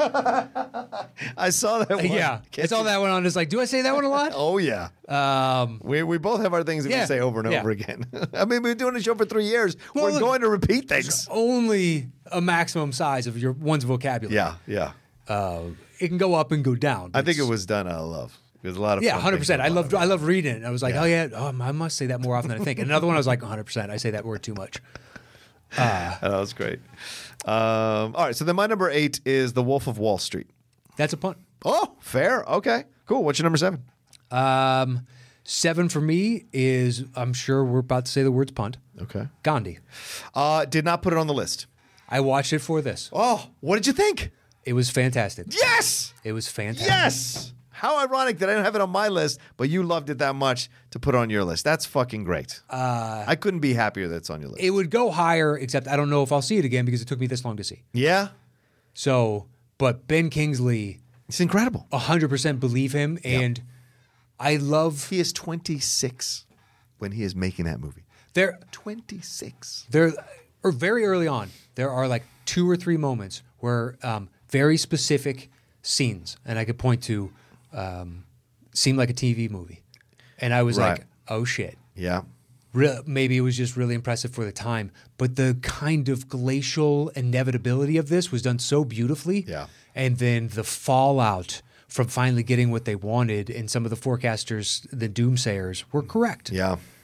I saw that one. yeah. Can't It's all you- that one on. It's like, do I say that one a lot? Oh, yeah. Um, We we both have our things that Yeah, we say over and yeah. over again. I mean, we've been doing the show for three years. Well, We're look- going to repeat things. only a maximum size of your one's vocabulary. Yeah, yeah. Uh, it can go up and go down. I think it It's- was done out of love. There's a lot of Yeah, fun hundred percent. things I about love it. I love reading it. I was like, Yeah. oh yeah, oh, I must say that more often than I think. And another one, I was like, hundred percent. I say that word too much. That was great. Um, all right, so then my number eight is The Wolf of Wall Street. That's a punt. Oh, fair. Okay, cool. What's your number seven? Um, seven for me is I'm sure we're about to say the words punt. Okay. Gandhi. Uh, did not put it on the list. I watched it for this. Oh, what did you think? It was fantastic. Yes, It was fantastic. yes. How ironic that I didn't have it on my list, but you loved it that much to put on your list. That's fucking great. Uh, I couldn't be happier that it's on your list. It would go higher, except I don't know if I'll see it again because it took me this long to see. yeah, So, but Ben Kingsley, it's incredible. hundred percent believe him, and I love He is twenty-six when he is making that movie. there. twenty-six. There, or very early on, there are like two or three moments where um, very specific scenes, and I could point to, um, seemed like a T V movie, and I was Right. like, oh shit. Yeah. Re- maybe it was just really impressive for the time, but the kind of glacial inevitability of this was done so beautifully. Yeah. And then the fallout from finally getting what they wanted, and some of the forecasters, the doomsayers, were correct. Yeah.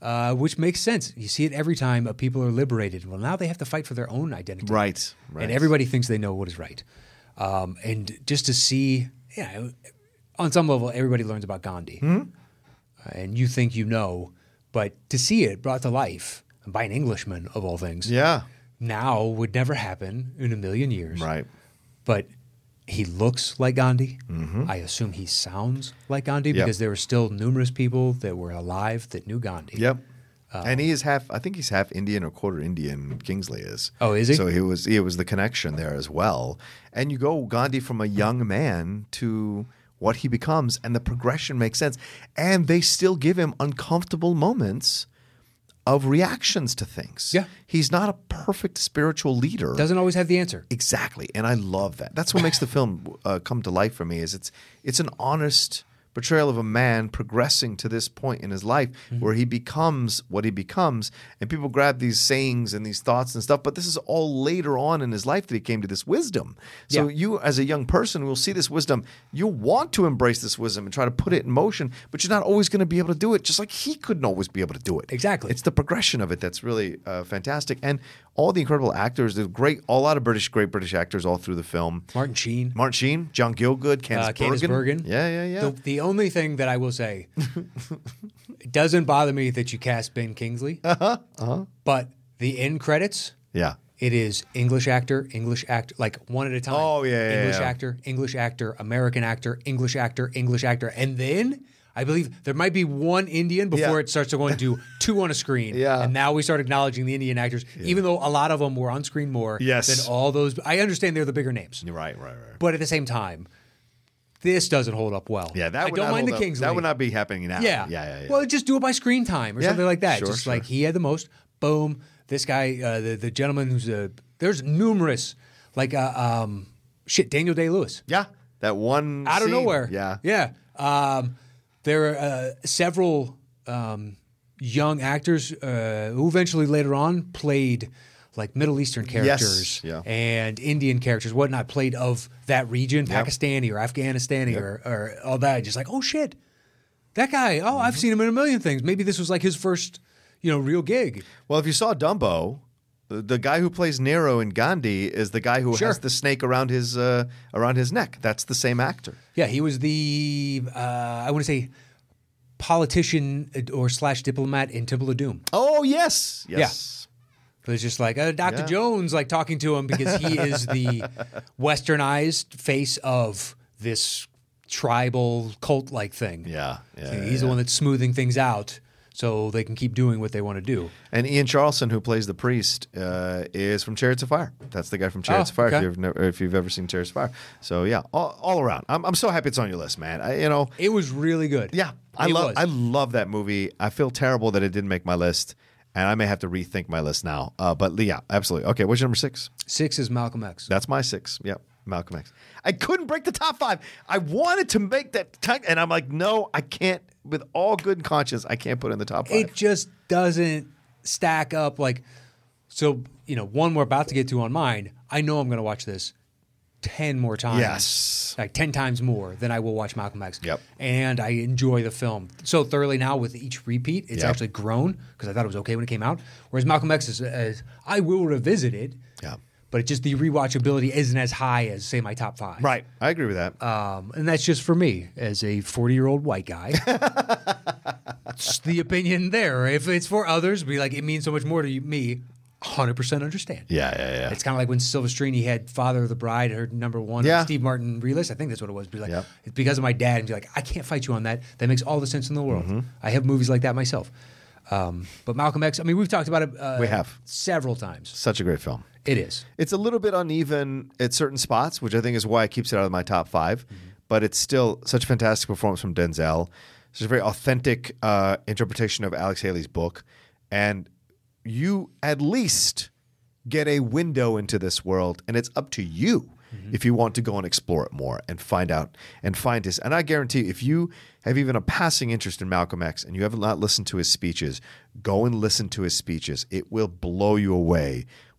uh, which makes sense. You see it every time uh, people are liberated. Well, now they have to fight for their own identity. Right, right. And everybody thinks they know what is right. Um, and just to see, yeah, on some level, everybody learns about Gandhi. Mm-hmm. Uh, and you think you know, but to see it brought to life by an Englishman, of all things, Yeah. now would never happen in a million years. Right. But he looks like Gandhi. Mm-hmm. I assume he sounds like Gandhi Yep. because there were still numerous people that were alive that knew Gandhi. Yep. and he is half. I think he's half Indian or quarter Indian. Kingsley is. Oh, is he? So he was. It was the connection there as well. And you go Gandhi from a young man to what he becomes, and the progression makes sense. And they still give him uncomfortable moments of reactions to things. Yeah. He's not a perfect spiritual leader. Doesn't always have the answer. Exactly, and I love that. That's what makes the film uh, come to life for me. Is it's it's an honest portrayal of a man progressing to this point in his life Mm-hmm. where he becomes what he becomes, and people grab these sayings and these thoughts and stuff. But this is all later on in his life that he came to this wisdom. So Yeah. you, as a young person, will see this wisdom. You'll want to embrace this wisdom and try to put it in motion, but you're not always going to be able to do it. Just like he couldn't always be able to do it. Exactly. It's the progression of it that's really uh, fantastic, and all the incredible actors. There's great, a lot of British, great British actors all through the film. Martin Sheen. Martin Sheen, John Gielgud, Candice Uh, Candice Bergen. Bergen. Yeah, yeah, yeah. The, the only thing that I will say, it doesn't bother me that you cast Ben Kingsley, uh-huh, uh-huh. but the end credits, yeah. it is English actor, English actor, like one at a time. Oh, yeah, yeah, English yeah. actor, English actor, American actor, English actor, English actor. And then I believe there might be one Indian before Yeah. it starts to go into two on a screen. Yeah. And now we start acknowledging the Indian actors, even though a lot of them were on screen more Yes. than all those. I understand they're the bigger names. You're right, right, right. But at the same time, this doesn't hold up well. Yeah, that I would don't not mind hold the up. Kingsley. That would not be happening now. Yeah. yeah, yeah. yeah. Well, just do it by screen time or Yeah, something like that. sure, just sure. like he had the most. Boom. This guy, uh, the the gentleman who's a. There's numerous, like uh, um, shit. Daniel Day Lewis yeah, that one out of scene. nowhere. Yeah, yeah. Um, there are uh, several um, young actors uh, who eventually later on played like Middle Eastern characters yeah. and Indian characters, whatnot, played of that region, Pakistani or Afghanistani or, or all that. Just like, oh shit, that guy. Oh, Mm-hmm. I've seen him in a million things. Maybe this was like his first, you know, real gig. Well, if you saw Dumbo, the, the guy who plays Nero in Gandhi is the guy who Sure. has the snake around his uh, around his neck. That's the same actor. Yeah, he was the uh, I want to say politician or slash diplomat in Temple of Doom. Oh yes, yes. It was just like uh, Doctor Yeah. Jones, like talking to him because he is the westernized face of this tribal cult-like thing. Yeah, yeah. So yeah, he's the yeah. one that's smoothing things out so they can keep doing what they want to do. And Ian Charleson, who plays the priest, uh, is from Chariots of Fire. That's the guy from Chariots Oh, of Fire. okay. If, you've never, if you've ever seen Chariots of Fire, so yeah, all, all around. I'm, I'm so happy it's on your list, man. I, you know, It was really good. yeah, I It love was. I love that movie. I feel terrible that it didn't make my list, and I may have to rethink my list now. Uh, but yeah, absolutely. Okay, what's your number six? Six is Malcolm X. That's my six. Yep, Malcolm X. I couldn't break the top five. I wanted to make that, t- and I'm like, no, I can't. With all good conscience, I can't put it in the top five. It just doesn't stack up. Like, so, you know, one we're about to get to on mine, I know I'm going to watch this ten more times. Yes. Like ten times more than I will watch Malcolm X. Yep. And I enjoy the film so thoroughly now with each repeat. It's Yep. actually grown because I thought it was okay when it came out. Whereas Malcolm X is, is I will revisit it. Yeah. But it just the rewatchability isn't as high as, say, my top five. Right. I agree with that. Um, and that's just for me as a forty-year-old white guy. It's the opinion there. If it's for others, be like, it means so much more to you, me. one hundred percent understand. yeah, yeah, yeah. It's kind of like when Silvestrini had Father of the Bride, her number one, Yeah. Steve Martin re-list. I think that's what it was. Be like, Yep. it's because of my dad. And be like, I can't fight you on that. That makes all the sense in the world. Mm-hmm. I have movies like that myself. Um, but Malcolm X, I mean, we've talked about it uh, We have. several times. Such a great film. It is. It's a little bit uneven at certain spots, which I think is why it keeps it out of my top 5 Mm-hmm. But it's still such a fantastic performance from Denzel. It's a very authentic uh, interpretation of Alex Haley's book. And you at least get a window into this world, and it's up to you if you want to go and explore it more and find out and find his. And I guarantee you, if you have even a passing interest in Malcolm X and you have not listened to his speeches, go and listen to his speeches. It will blow you away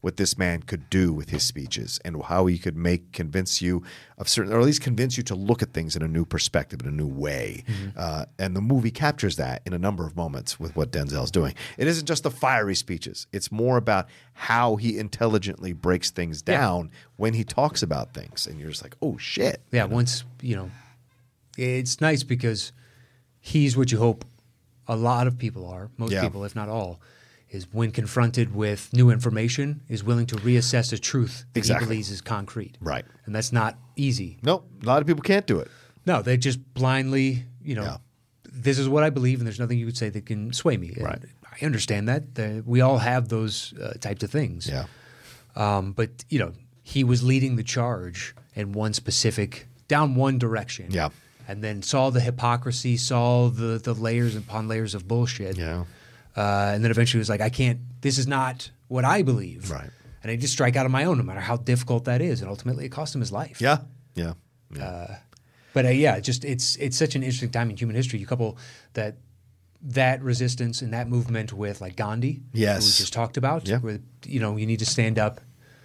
what this man could do with his speeches and how he could make convince you of certain, or at least convince you to look at things in a new perspective, in a new way. Mm-hmm. Uh, and the movie captures that in a number of moments with what Denzel's doing. It isn't just the fiery speeches. It's more about how he intelligently breaks things down yeah. when he talks about things. And you're just like, oh, shit. Yeah, you know? once, you know, it's nice because he's what you hope a lot of people are, most yeah. people, if not all, is when confronted with new information, is willing to reassess a truth that exactly. he believes is concrete. Right. And that's not easy. Nope. A lot of people can't do it. No, they just blindly, you know, yeah. this is what I believe, and there's nothing you could say that can sway me. And right. I understand that. The, we all have those uh, types of things. Yeah. Um, but, you know, he was leading the charge in one specific, down one direction. Yeah. And then saw the hypocrisy, saw the, the layers upon layers of bullshit. Yeah. Uh, and then eventually was like, I can't, this is not what I believe. Right. And I just strike out on my own, no matter how difficult that is. And ultimately it cost him his life. Yeah. Yeah. yeah. Uh, but uh, yeah, just it's it's such an interesting time in human history. You couple that that resistance and that movement with like Gandhi, yes. who we just talked about, yeah. where, you know, you need to stand up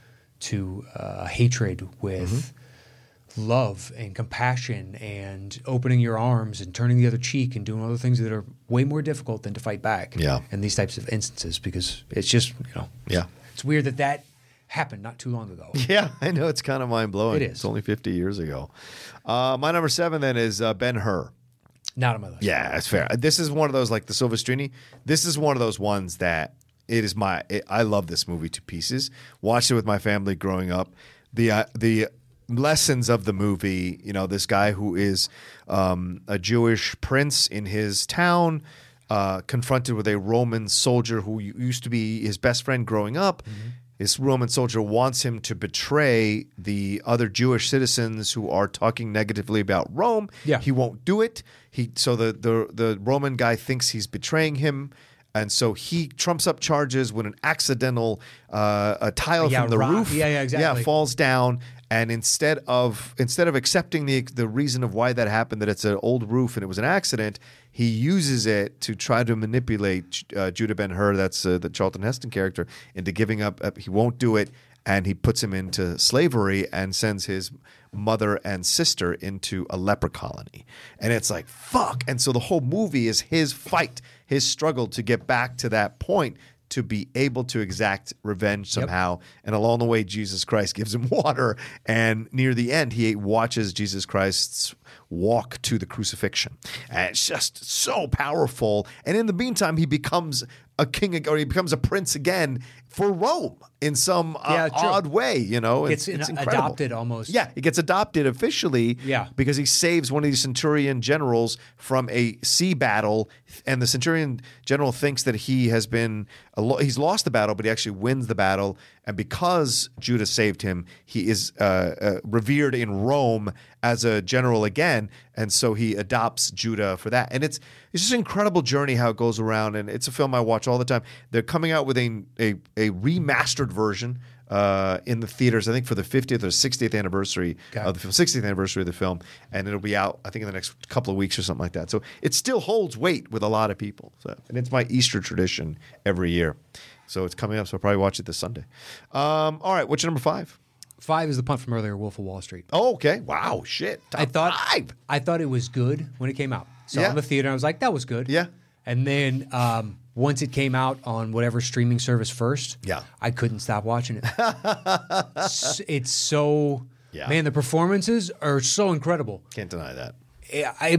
to uh, hatred with mm-hmm. love and compassion and opening your arms and turning the other cheek and doing other things that are way more difficult than to fight back yeah. in these types of instances, because it's just, you know, yeah. it's weird that that happened not too long ago. Yeah, I know. It's kind of mind-blowing. It is. It's only fifty years ago. Uh, my number seven then is uh, Ben-Hur. Not on my list. Yeah, that's fair. This is one of those, like the Silvestrini, this is one of those ones that it is my, it, I love this movie to pieces. Watched it with my family growing up. The uh, the lessons of the movie, you know, this guy who is um, a Jewish prince in his town, uh, confronted with a Roman soldier who used to be his best friend growing up. Mm-hmm. This Roman soldier wants him to betray the other Jewish citizens who are talking negatively about Rome. Yeah. He won't do it. He so the, the the Roman guy thinks he's betraying him, and so he trumps up charges when an accidental uh, a tile yeah, from the rock. roof yeah, yeah, exactly. yeah, falls down. And instead of instead of accepting the the reason of why that happened, that it's an old roof and it was an accident, he uses it to try to manipulate uh, Judah Ben-Hur, that's uh, the Charlton Heston character, into giving up. Uh, he won't do it, and he puts him into slavery and sends his mother and sister into a leper colony. And it's like, fuck. And so the whole movie is his fight, his struggle to get back to that point, to be able to exact revenge somehow. Yep. And along the way, Jesus Christ gives him water. And near the end, he watches Jesus Christ's walk to the crucifixion. And it's just so powerful. And in the meantime, he becomes a king, or he becomes a prince again for Rome in some uh, yeah, odd way, you know. It's, it's adopted almost. Yeah, he gets adopted officially yeah. because he saves one of these centurion generals from a sea battle, and the centurion general thinks that he has been he's lost the battle, but he actually wins the battle, and because Judah saved him, he is uh, uh, revered in Rome as a general again, and so he adopts Judah for that. And it's it's just an incredible journey how it goes around, and it's a film I watch all the time. They're coming out with a a, a remastered version uh, in the theaters, I think for the fiftieth or sixtieth anniversary okay. of the film, sixtieth anniversary of the film, and it'll be out I think in the next couple of weeks or something like that. So it still holds weight with a lot of people. So, and it's my Easter tradition every year. So it's coming up, so I'll probably watch it this Sunday. Um, all right, what's your number five? Five is the punt from earlier, Wolf of Wall Street. Oh, okay. Wow, shit. Top I thought five. I thought it was good when it came out. So Yeah. in the theater, I was like, that was good. Yeah. And then um, once it came out on whatever streaming service first, Yeah. I couldn't stop watching it. it's, it's so Yeah. man, the performances are so incredible. Can't deny that. I, I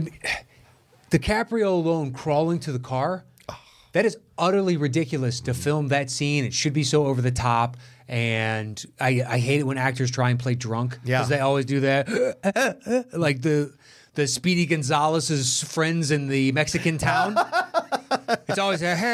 DiCaprio alone crawling to the car. That is utterly ridiculous to film that scene. It should be so over the top. And I, I hate it when actors try and play drunk. Yeah. Because they always do that. Like the the Speedy Gonzalez's friends in the Mexican town. It's always a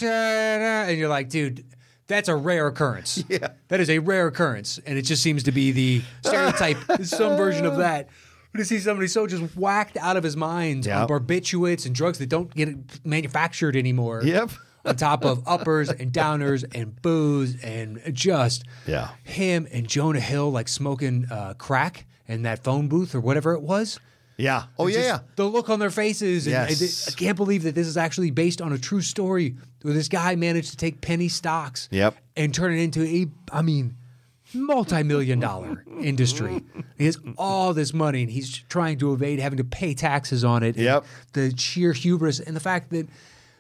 and you're like, dude, that's a rare occurrence. Yeah. That is a rare occurrence. And it just seems to be the stereotype, some version of that. To see somebody so just whacked out of his mind Yep. on barbiturates and drugs that don't get manufactured anymore. Yep. On top of uppers and downers and booze and just Yeah. him and Jonah Hill like smoking uh, crack in that phone booth or whatever it was. Yeah. Oh, yeah, Just yeah. The look on their faces. And Yes. I, I can't believe that this is actually based on a true story where this guy managed to take penny stocks Yep. and turn it into a, I mean, multi-million dollar industry. He has all this money and he's trying to evade having to pay taxes on it. And Yep. the sheer hubris and the fact that,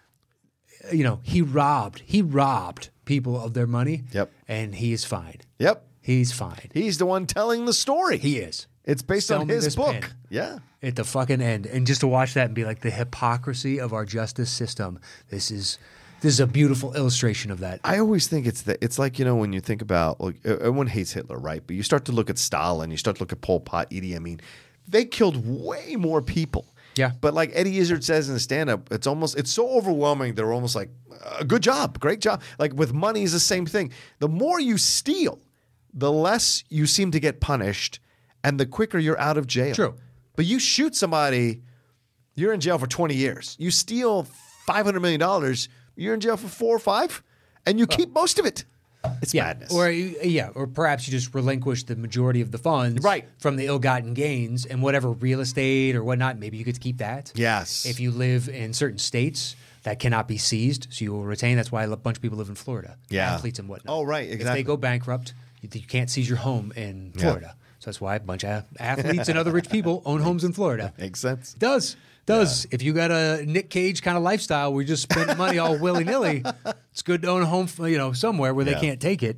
you know, he robbed, he robbed people of their money. Yep. And he is fine. Yep. He's fine. He's the one telling the story. He is. It's based Sell on me his this book. pen. Yeah. At the fucking end. And just to watch that and be like the hypocrisy of our justice system. This is this is a beautiful illustration of that. I always think it's that it's like, you know, when you think about, like, everyone hates Hitler, right? But you start to look at Stalin, you start to look at Pol Pot, Idi Amin. They killed way more people. Yeah. But like Eddie Izzard says in the stand-up, it's almost it's so overwhelming. They're almost like, uh, good job, great job. Like with money is the same thing. The more you steal, the less you seem to get punished, and the quicker you're out of jail. True. But you shoot somebody, you're in jail for twenty years. You steal five hundred million dollars, you're in jail for four or five, and you keep most of it. It's Yeah. madness. Or yeah, or perhaps you just relinquish the majority of the funds Right. from the ill-gotten gains and whatever real estate or whatnot, maybe you get to keep that. Yes. If you live in certain states that cannot be seized, so you will retain. That's why a bunch of people live in Florida. Yeah. Athletes and whatnot. Oh, right, If exactly. they go bankrupt, you, you can't seize your home in Florida. So that's why a bunch of athletes and other rich people own homes in Florida. Makes sense. Does. Does. If you got a Nick Cage kind of lifestyle where you just spend money all willy-nilly, it's good to own a home, you know, somewhere where they Yeah. can't take it.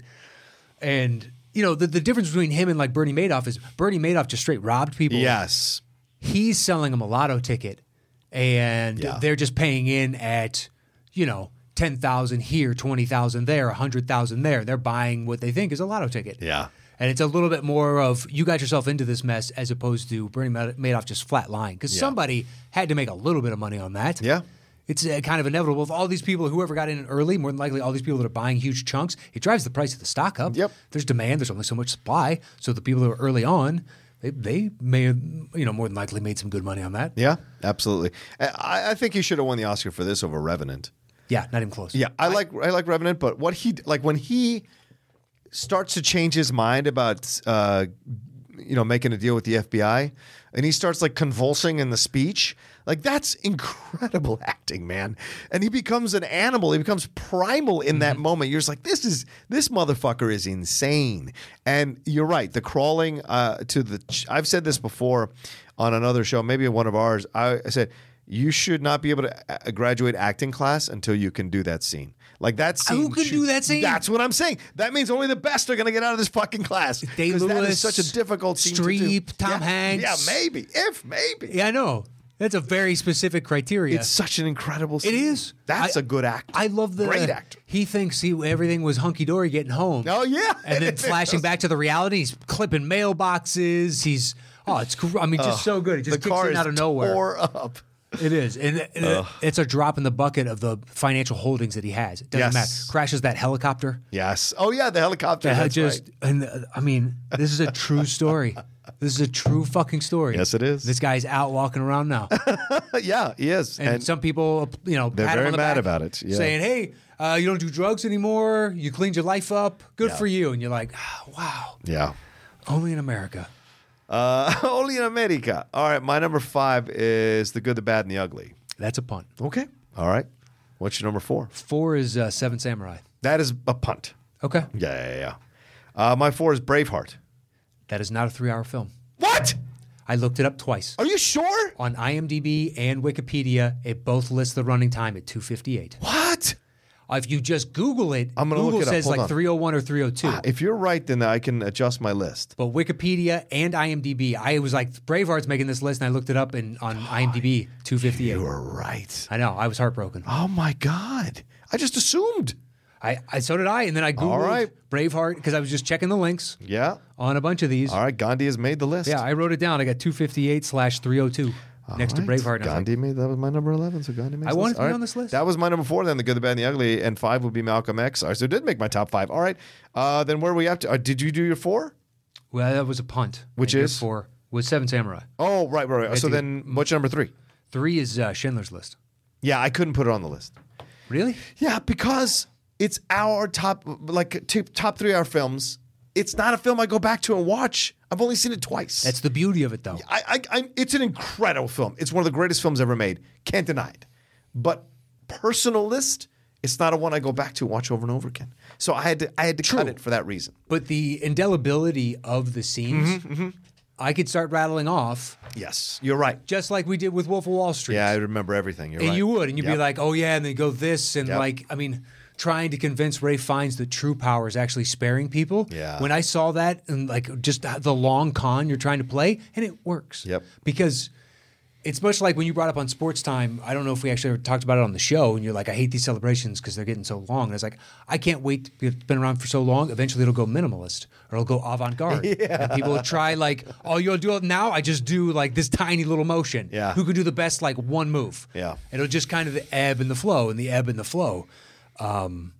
And, you know, the, the difference between him and like Bernie Madoff is Bernie Madoff just straight robbed people. Yes. He's selling them a lotto ticket and Yeah. they're just paying in at, you know, ten thousand here, twenty thousand there, one hundred thousand there. They're buying what they think is a lotto ticket. Yeah. And it's a little bit more of you got yourself into this mess as opposed to Bernie Mad- Madoff just flat lying because Yeah. somebody had to make a little bit of money on that. Yeah. It's uh, kind of inevitable. If all these people, whoever got in early, more than likely all these people that are buying huge chunks, it drives the price of the stock up. Yep. There's demand. There's only so much supply. So the people who are early on, they, they may have, you know, more than likely made some good money on that. Yeah, absolutely. I, I think he should have won the Oscar for this over Revenant. Yeah, not even close. Yeah, I, like I like Revenant, but what he like when he starts to change his mind about uh, you know making a deal with the F B I, and he starts like convulsing in the speech, like that's incredible acting, man. And he becomes an animal. He becomes primal in that moment. You're just like, this is this motherfucker is insane. And you're right. The crawling uh, to the ch- I've said this before on another show, maybe one of ours. I, I said. You should not be able to uh, graduate acting class until you can do that scene. Like that scene. Who can should- do that scene? That's what I'm saying. That means only the best are going to get out of this fucking class. Day 'Cause that Lewis, is such a difficult scene to Streep, do. Tom yeah, Hanks. Yeah, maybe. If maybe. Yeah, I know. That's a very specific criteria. It's such an incredible scene. It is. That's I- a good act. I love the great actor. He thinks he everything was hunky dory getting home. Oh yeah. and then flashing back to the reality, he's clipping mailboxes. He's oh, it's gr- I mean, just so good. It just the kicks car in is out of nowhere. tore up. It is, and it- it- it's a drop in the bucket of the financial holdings that he has. It doesn't Yes. matter. Crashes that helicopter. Yes. Oh yeah, the helicopter. That That's just right. and uh, I mean, this is a true story. This is a true fucking story. Yes, it is. This guy's out walking around now, Yeah, he is. and, And, some people, you know, They're pat him very on the mad back, about it, yeah. saying, "Hey, uh, you don't do drugs anymore. You cleaned your life up. Good Yeah. for you." And you're like, oh, "Wow, yeah. only in America." Uh, only in America. All right, my number five is The Good, the Bad, and the Ugly. That's a punt. Okay. All right. What's your number four? Four is uh, Seven Samurai. That is a punt. Okay, Yeah, yeah, yeah. Uh, my four is Braveheart. that is not a three-hour film. What? I looked it up twice Are you sure? on IMDb and Wikipedia. It both lists the running time at two fifty-eight. What? Uh, if you just Google it, I'm gonna Google look it up. says Hold like on. three oh one or three oh two. Ah, if you're right, then I can adjust my list. But Wikipedia and IMDb, I was like, Braveheart's making this list, and I looked it up and on IMDb, two fifty-eight. You were right. I know, I was heartbroken. Oh my God. I just assumed. I, I so did I, and then I Googled All right. Braveheart because I was just checking the links Yeah. on a bunch of these. All right. Gandhi has made the list. Yeah, I wrote it down. I got two fifty-eight slash three oh two next All to right. Braveheart. And I was like, Gandhi made that was my number eleven. So Gandhi made. I wanted to be on this list. That was my number four. Then The Good, the Bad, and the Ugly, and five would be Malcolm X. All right, so it did make my top five. All right. Uh, then where are we up to? Uh, did you do your four? well, that was a punt. Which And your is? four was Seven Samurai. Oh, right, right, right. So to then, what's your number three? Three is uh, Schindler's List. Yeah, I couldn't put it on the list. Really? Yeah, because it's our top, like t- top three hour films, it's not a film I go back to and watch. I've only seen it twice. That's the beauty of it, though. I, I, I, it's an incredible film. It's one of the greatest films ever made. Can't deny it. But personal list, it's not a one I go back to and watch over and over again. So I had to, I had to cut it for that reason. But the indelibility of the scenes, mm-hmm, mm-hmm. I could start rattling off. Yes, you're right. Just like we did with Wolf of Wall Street. Yeah, I remember everything. You're and right. you would, and you'd yep. be like, "Oh yeah," and then go this, and yep. like, I mean, trying to convince Ray Fiennes that true power is actually sparing people. Yeah. When I saw that, and like just the long con you're trying to play, and it works. Yep. Because it's much like when you brought up on Sports Time. I don't know if we actually ever talked about it on the show, and you're like, "I hate these celebrations because they're getting so long." And I was like, "I can't wait. It's been around for so long. Eventually, it'll go minimalist or it'll go avant-garde, yeah. and people will try like, oh, you'll do it now. I just do like this tiny little motion. Yeah. Who could do the best like one move? Yeah. It'll just kind of the ebb and the flow, and the ebb and the flow." Um,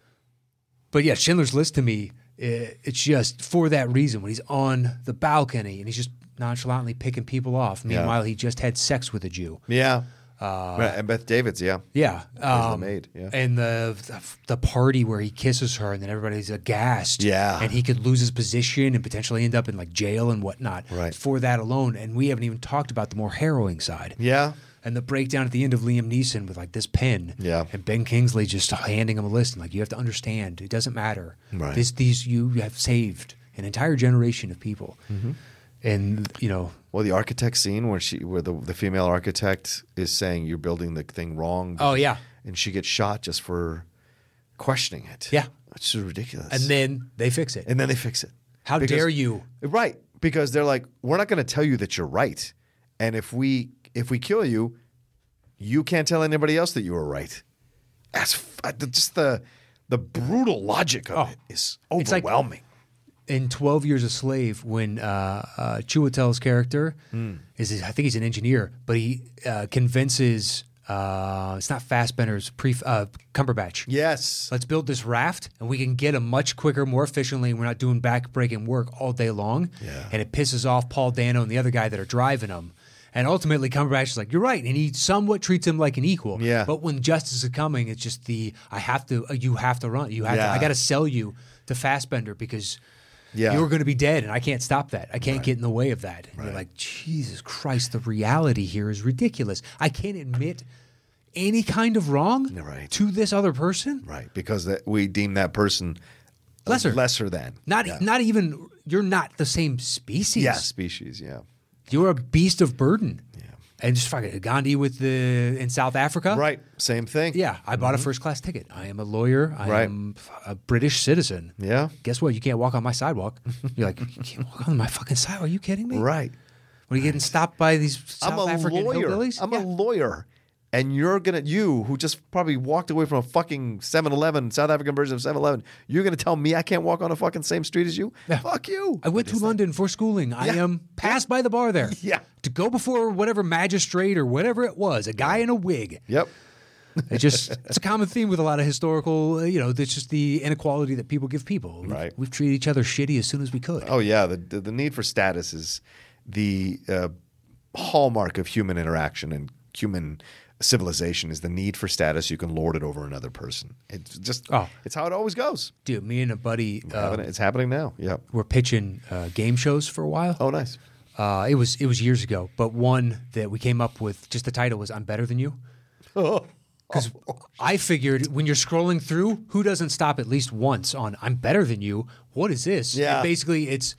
but yeah, Schindler's List to me, it's just for that reason when he's on the balcony and he's just nonchalantly picking people off. Meanwhile, yeah. he just had sex with a Jew. Yeah. Uh, right. And Beth Davids, yeah. Yeah. Um, the maid, yeah. And the, the the party where he kisses her and then everybody's aghast. Yeah. And he could lose his position and potentially end up in like jail and whatnot. Right. For that alone. And we haven't even talked about the more harrowing side. Yeah. And the breakdown at the end of Liam Neeson with like this pen. Yeah. And Ben Kingsley just handing him a list and like, you have to understand, it doesn't matter. Right. This, these, you have saved an entire generation of people. Mm-hmm. And, you know. Well, the architect scene where she, where the, the female architect is saying you're building the thing wrong. Oh, yeah. And she gets shot just for questioning it. Yeah. It's just ridiculous. And then they fix it. And then they fix it. How because, dare you? Right. Because they're like, we're not going to tell you that you're right. And if we if we kill you, you can't tell anybody else that you were right. That's just the the brutal logic of oh, it is it's overwhelming. Like in twelve Years a Slave, when uh, uh, Chiwetel's character mm. is, I think he's an engineer, but he uh, convinces uh, it's not Fassbender, it's pre uh, Cumberbatch. Yes, let's build this raft, and we can get them much quicker, more efficiently. And we're not doing back-breaking work all day long. Yeah. And it pisses off Paul Dano and the other guy that are driving them. And ultimately, Cumberbatch is like, "You're right," and he somewhat treats him like an equal. Yeah. But when justice is coming, it's just the I have to, uh, you have to run. You have yeah. to. I got to sell you to Fassbender because yeah. you're going to be dead, and I can't stop that. I can't right. get in the way of that. And right. you're like, Jesus Christ, the reality here is ridiculous. I can't admit any kind of wrong right. to this other person, right? Because that we deem that person lesser, lesser than not yeah. not even. You're not the same species. Yeah, species. Yeah. You're a beast of burden. Yeah. And just fucking Gandhi with the in South Africa. Right. Same thing. Yeah. I bought mm-hmm. a first class ticket. I am a lawyer. I right. am a British citizen. Yeah. Guess what? You can't walk on my sidewalk. You're like, you can't walk on my fucking sidewalk. Are you kidding me? Right. Are you getting stopped by these South I'm a African lawyer. hillbillies? I'm yeah. a lawyer. And you're going to, you who just probably walked away from a fucking seven eleven, South African version of seven eleven, you're going to tell me I can't walk on a fucking same street as you? Yeah. Fuck you. I went to London that? for schooling. Yeah. I am passed yeah. by the bar there. Yeah. To go before whatever magistrate or whatever it was, a guy in a wig. Yep. It just, it's a common theme with a lot of historical, you know, it's just the inequality that people give people. We've, right. We've treated each other shitty as soon as we could. Oh, yeah. The, the, the need for status is the uh, hallmark of human interaction and human civilization is the need for status. You can lord it over another person. It's just, oh. it's how it always goes. Dude, me and a buddy. Uh, it's happening now. Yeah. We're pitching uh, game shows for a while. Oh, nice. Uh, it was it was years ago, but one that we came up with, just the title was I'm Better Than You. Because oh. I figured when you're scrolling through, who doesn't stop at least once on I'm better than you? What is this? Yeah. And basically, it's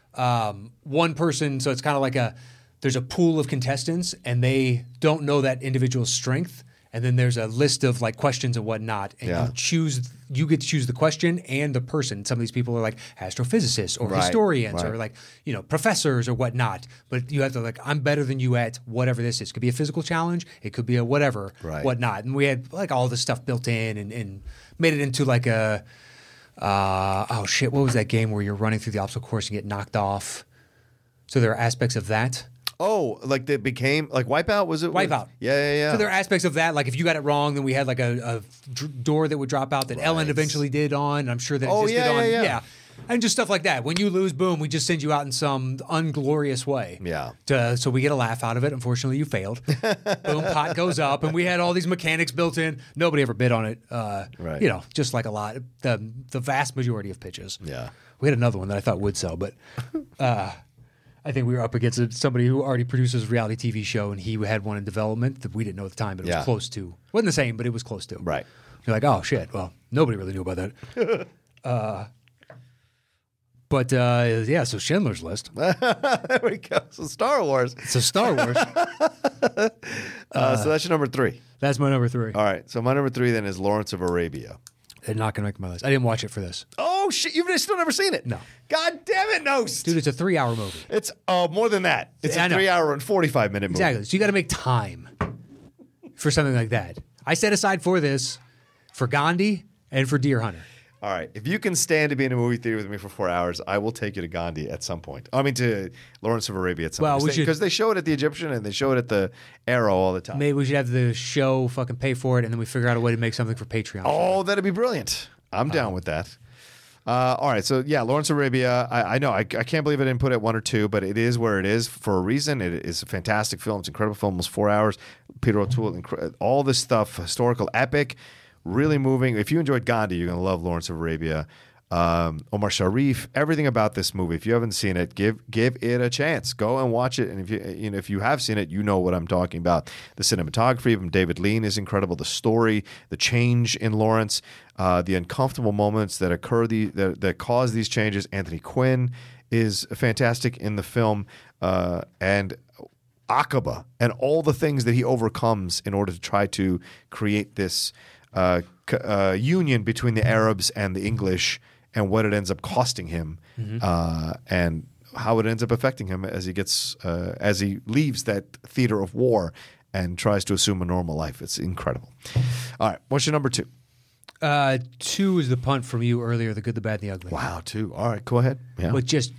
um, one person, so it's kind of like a, there's a pool of contestants and they don't know that individual's strength. And then there's a list of like questions and whatnot. And yeah. you choose, you get to choose the question and the person. Some of these people are like astrophysicists or right. historians right. or like, you know, professors or whatnot. But you have to like, I'm better than you at whatever this is. It could be a physical challenge. It could be a whatever, right. whatnot. And we had like all this stuff built in and, and made it into like a, uh, oh shit, what was that game where you're running through the obstacle course and get knocked off? So there are aspects of that. Oh, like they became like Wipeout? Was it Wipeout. Yeah, yeah, yeah. So there are aspects of that, like if you got it wrong, then we had like a, a dr- door that would drop out that Ellen Right. eventually did on. And I'm sure that Oh, existed yeah, on. yeah, yeah. And just stuff like that. When you lose, boom, we just send you out in some unglorious way. Yeah. To, so we get a laugh out of it. Unfortunately, you failed. Boom, pot goes up, and we had all these mechanics built in. Nobody ever bid on it. Uh, Right. You know, just like a lot, the the vast majority of pitches. Yeah. We had another one that I thought would sell, but uh, I think we were up against somebody who already produces a reality T V show, and he had one in development that we didn't know at the time, but it Yeah. was close to. wasn't the same, but it was close to. Right. You're like, oh shit. Well, nobody really knew about that. uh, but uh, yeah, so Schindler's List. There we go. So Star Wars. So Star Wars. Uh, so that's your number three. That's my number three. All right. So my number three then is Lawrence of Arabia. They're not gonna make my list. I didn't watch it for this, Oh shit! You've still never seen it? No. God damn it, no. dude. It's a three-hour movie. It's uh, more than that. It's I a know. three-hour and forty-five minute movie. Exactly. So you got to make time for something like that. I set aside for this for Gandhi and for Deer Hunter. All right. If you can stand to be in a movie theater with me for four hours, I will take you to Gandhi at some point. I mean, to Lawrence of Arabia at some Well, point. we should- Because they show it at the Egyptian and they show it at the Arrow all the time. Maybe we should have the show fucking pay for it, and then we figure out a way to make something for Patreon. Oh, that'd be brilliant. I'm down with that. Uh, all right. So, yeah, Lawrence of Arabia. I, I know. I, I can't believe I didn't put it one or two, but it is where it is for a reason. It is a fantastic film. It's an incredible film. Almost four hours. Peter O'Toole, incre- all this stuff, historical epic, really moving. If you enjoyed Gandhi, you're going to love Lawrence of Arabia. Um, Omar Sharif, everything about this movie. If you haven't seen it, give give it a chance. Go and watch it. And if you you know if you have seen it, you know what I'm talking about. The cinematography from David Lean is incredible. The story, the change in Lawrence, uh, the uncomfortable moments that occur, the that, that cause these changes. Anthony Quinn is fantastic in the film, uh, and Aqaba and all the things that he overcomes in order to try to create this uh, c- uh, union between the Arabs and the English, and what it ends up costing him, Mm-hmm. uh, and how it ends up affecting him as he gets uh, as he leaves that theater of war and tries to assume a normal life. It's incredible. All right, what's your number two? Uh, two is the punt from you earlier, The Good, the Bad, and the Ugly. Wow, two. All right, go ahead. Yeah, But just,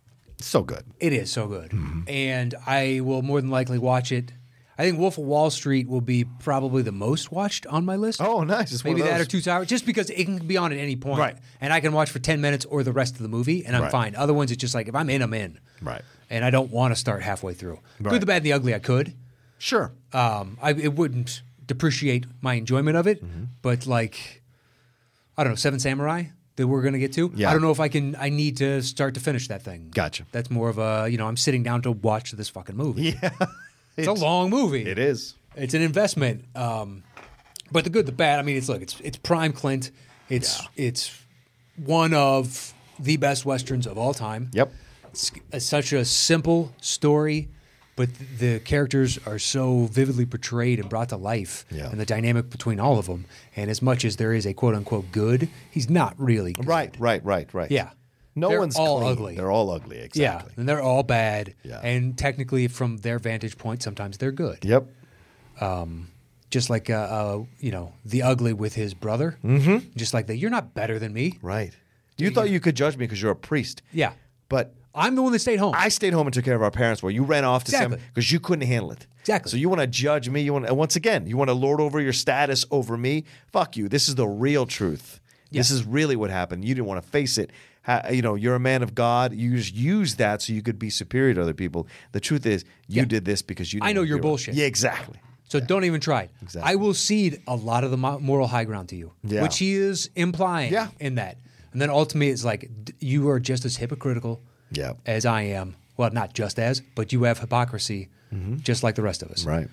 so good. it is so good. Mm-hmm. And I will more than likely watch it. I think Wolf of Wall Street will be probably the most watched on my list. Oh, nice. It's one Maybe of that or those. Two Towers, just because it can be on at any point. Right. And I can watch for ten minutes or the rest of the movie, and I'm Right. fine. Other ones, it's just like, if I'm in, I'm in. Right. And I don't want to start halfway through. Right. Good, the Bad, and the Ugly, I could. Sure. Um, I, it wouldn't depreciate my enjoyment of it, Mm-hmm. but like, I don't know, Seven Samurai that we're going to get to. Yeah. I don't know if I can, I need to start to finish that thing. Gotcha. That's more of a, you know, I'm sitting down to watch this fucking movie. Yeah. It's a long movie. It is. It's an investment. Um, but the good, the bad, I mean, it's look, it's it's prime Clint. It's it's one of the best westerns of all time. Yep. It's, it's such a simple story, but the characters are so vividly portrayed and brought to life, Yeah. and the dynamic between all of them. And as much as there is a quote unquote good, he's not really good. Right, right, right, right. Yeah. No They're one's all clean. ugly. They're all ugly, Yeah, exactly. and they're all bad. Yeah. And technically, from their vantage point, sometimes they're good. Yep. Just like uh, uh, you know, the ugly with his brother. Mm-hmm. Just like that, you're not better than me. Right. You thought you could judge me because you're a priest. Yeah, But I'm the one that stayed home. I stayed home and took care of our parents while you ran off to Exactly. some because you couldn't handle it. Exactly. So you want to judge me? You want and once again, you want to lord over your status over me? Fuck you. This is the real truth. This Yeah. is really what happened. You didn't want to face it. Ha- you know, you're a man of God. You just use that so you could be superior to other people. The truth is, you Yeah. did this because you. Didn't I know want to you're be around- bullshit. Yeah, exactly. So don't even try it. Exactly. I will cede a lot of the mo- moral high ground to you, Yeah. which he is implying Yeah. in that. And then ultimately, it's like d- you are just as hypocritical Yeah. as I am. Well, not just as, but you have hypocrisy just like the rest of us. Right.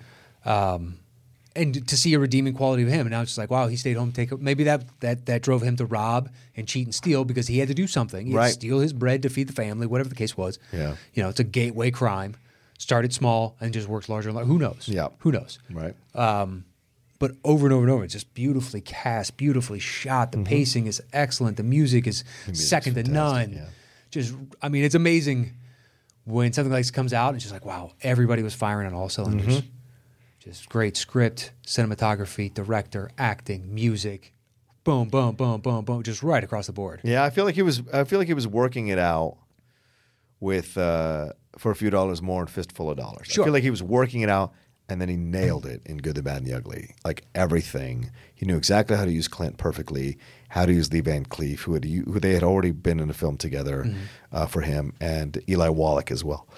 And to see a redeeming quality of him, and now it's just like, wow, he stayed home. Take a, maybe that that that drove him to rob and cheat and steal because he had to do something. He had Right. to steal his bread to feed the family, whatever the case was. Yeah. You know, it's a gateway crime. Started small and just works larger and larger. Who knows? Yeah. Who knows? Right. But over and over and over, it's just beautifully cast, beautifully shot. The pacing is excellent. The music is second to none. yeah. Just, I mean, it's amazing when something like this comes out. It's just like, wow, everybody was firing on all cylinders. Just great script, cinematography, director, acting, music, boom, boom, boom, boom, boom, just right across the board. Yeah, I feel like he was. I feel like he was working it out with uh, for a few dollars more and fistful of dollars. Sure. I feel like he was working it out, and then he nailed it in Good, the Bad, and the Ugly. Like everything, he knew exactly how to use Clint perfectly, how to use Lee Van Cleef, who had who they had already been in a film together mm-hmm. uh, for him, and Eli Wallach as well.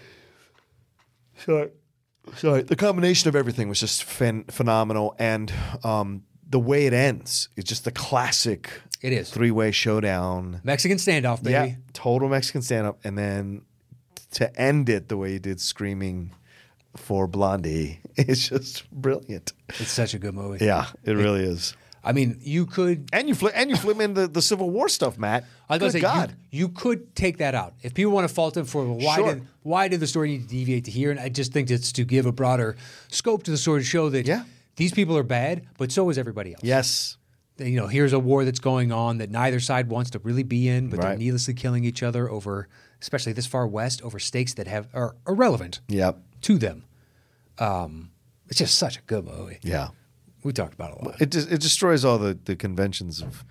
So, so the combination of everything was just phen- phenomenal, and um, the way it ends is just the classic. It is three-way showdown, Mexican standoff, baby. Yeah, total Mexican standoff, and then to end it the way he did, screaming for Blondie, it's just brilliant. It's such a good movie. Yeah, it really is. I mean, you could and you flip and you flip in the, the Civil War stuff, Matt. I was Good gonna say God. You, you could take that out if people want to fault him for why Sure. did why did the story need to deviate to here, and I just think it's to give a broader scope to the story to show that Yeah. these people are bad, but so is everybody else. Yes. You know, here's a war that's going on that neither side wants to really be in, but they're Right. needlessly killing each other over, especially this far west, over stakes that have are irrelevant Yep. to them. Um, it's just such a good movie. Yeah. We talked about it a lot. It just, it destroys all the, the conventions of,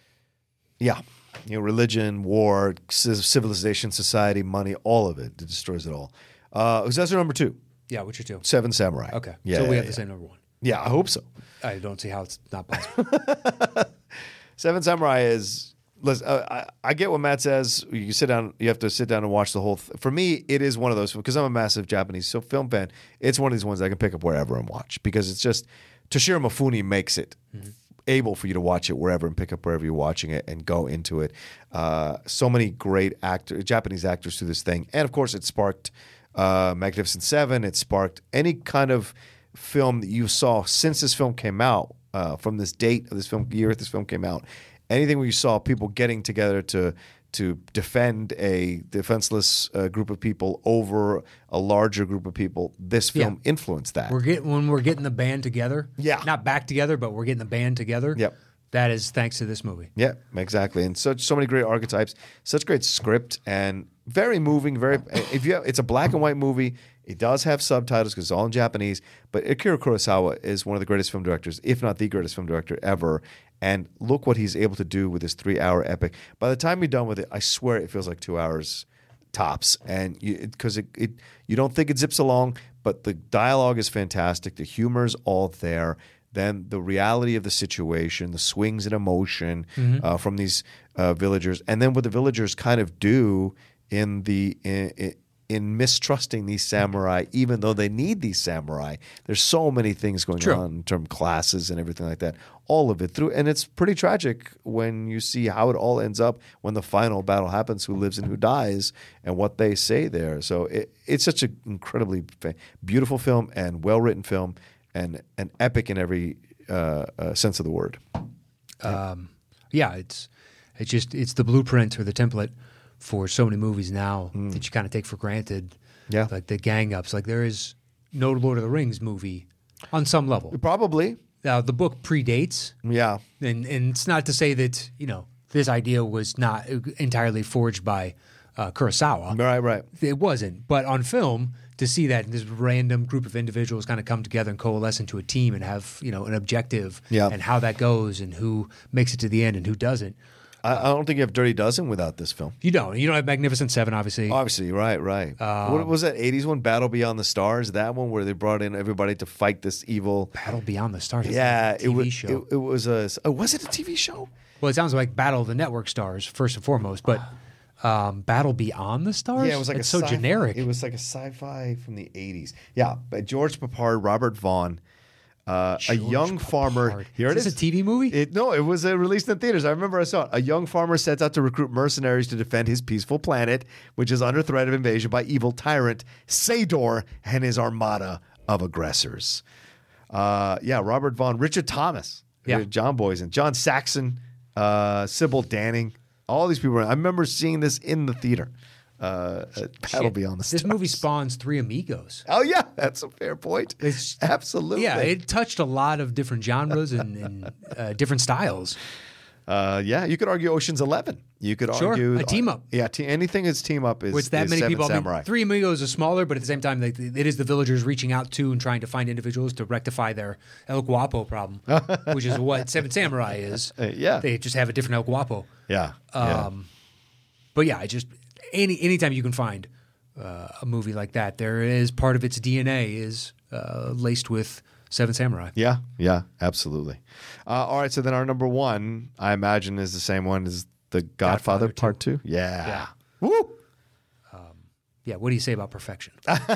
yeah, you know, religion, war, ci- civilization, society, money, all of it. It destroys it all. Uh, so that's our number two, Yeah, what's your two? Seven Samurai. Okay, Yeah, so we yeah, have yeah. the same number one. Yeah, I hope so. I don't see how it's not possible. Seven Samurai is. Listen, uh, I, I get what Matt says. You sit down. You have to sit down and watch the whole. Th- For me, it is one of those because I'm a massive Japanese so film fan. It's one of these ones I can pick up wherever and watch because it's just Toshiro Mifune makes it mm-hmm. able for you to watch it wherever and pick up wherever you're watching it and go into it. Uh, so many great actor, Japanese actors through this thing, and of course, it sparked uh, Magnificent Seven. It sparked any kind of film that you saw since this film came out. Uh, from this date of this film year this film came out, anything where you saw people getting together to to defend a defenseless uh, group of people over a larger group of people, this film Yeah. influenced that. We're getting when we're getting the band together. Yeah. Not back together, but we're getting the band together. Yep. That is thanks to this movie. Yeah, exactly. And such so many great archetypes, such great script, and very moving. Very, if you have, it's a black and white movie. It does have subtitles because it's all in Japanese. But Akira Kurosawa is one of the greatest film directors, if not the greatest film director ever. And look what he's able to do with this three-hour epic. By the time you're done with it, I swear it feels like two hours tops. And because it, it, you don't think it zips along, but the dialogue is fantastic. The humor's all there. Then the reality of the situation, the swings in emotion mm-hmm. uh, from these uh, villagers, and then what the villagers kind of do in the in, in, in mistrusting these samurai, even though they need these samurai. There's so many things going True. on in terms of classes and everything like that. All of it through, and it's pretty tragic when you see how it all ends up when the final battle happens. Who lives and who dies, and what they say there. So it, it's such an incredibly fa- beautiful film and well written film. And an epic in every uh, uh, sense of the word. Um, yeah, it's it's just it's the blueprint or the template for so many movies now mm. that you kind of take for granted. Yeah, like the gang ups. Like there is no Lord of the Rings movie on some level. Probably. Now the book predates. Yeah, and and it's not to say that you know this idea was not entirely forged by uh, Kurosawa. Right, right. It wasn't, but on film. To see that this random group of individuals kind of come together and coalesce into a team and have you know an objective yeah. and how that goes and who makes it to the end and who doesn't. I, I don't think you have Dirty Dozen without this film. You don't. You don't have Magnificent Seven, obviously. Obviously, right, right. Um, what was that eighties one, Battle Beyond the Stars? That one where they brought in everybody to fight this evil Battle Beyond the Stars. Yeah, a T V it was. show. It, it was a. Oh, was it a T V show? Well, it sounds like Battle of the Network Stars first and foremost, but. Um, Battle Beyond the Stars? Yeah, it was like it's a so sci-fi, generic. It was like a sci-fi from the eighties. Yeah, but George Papard, Robert Vaughn, uh, a young Papard. farmer. Here it is is. This a T V movie? It, no, it was uh, released in theaters. I remember I saw it. A young farmer sets out to recruit mercenaries to defend his peaceful planet, which is under threat of invasion by evil tyrant Sador and his armada of aggressors. Uh, yeah, Robert Vaughn, Richard Thomas, Yeah. John Boysen, John Saxon, uh, Sybil Danning. All these people. I remember seeing this in the theater. Uh, Battle Shit. Beyond the This Stars. movie spawns Three Amigos. Oh yeah, that's a fair point. It's, Absolutely. Yeah, it touched a lot of different genres and, and uh, different styles. Uh, yeah, you could argue Ocean's Eleven. You could Sure, argue a team up. Yeah, te- anything that's team up is. Which that is many Seven people. I mean, Samurai. Three Amigos is smaller, but at the same time, they, it is the villagers reaching out to and trying to find individuals to rectify their El Guapo problem, which is what Seven Samurai is. Uh, yeah. They just have a different El Guapo. Yeah. yeah. Um, but yeah, I just any anytime you can find uh, a movie like that. There is part of its D N A is uh, laced with Seven Samurai. Yeah, yeah, absolutely. Uh, all right, so then our number one, I imagine, is the same one as The Godfather, Godfather Part Two. Yeah. Yeah. Woo! Yeah, what do you say about perfection?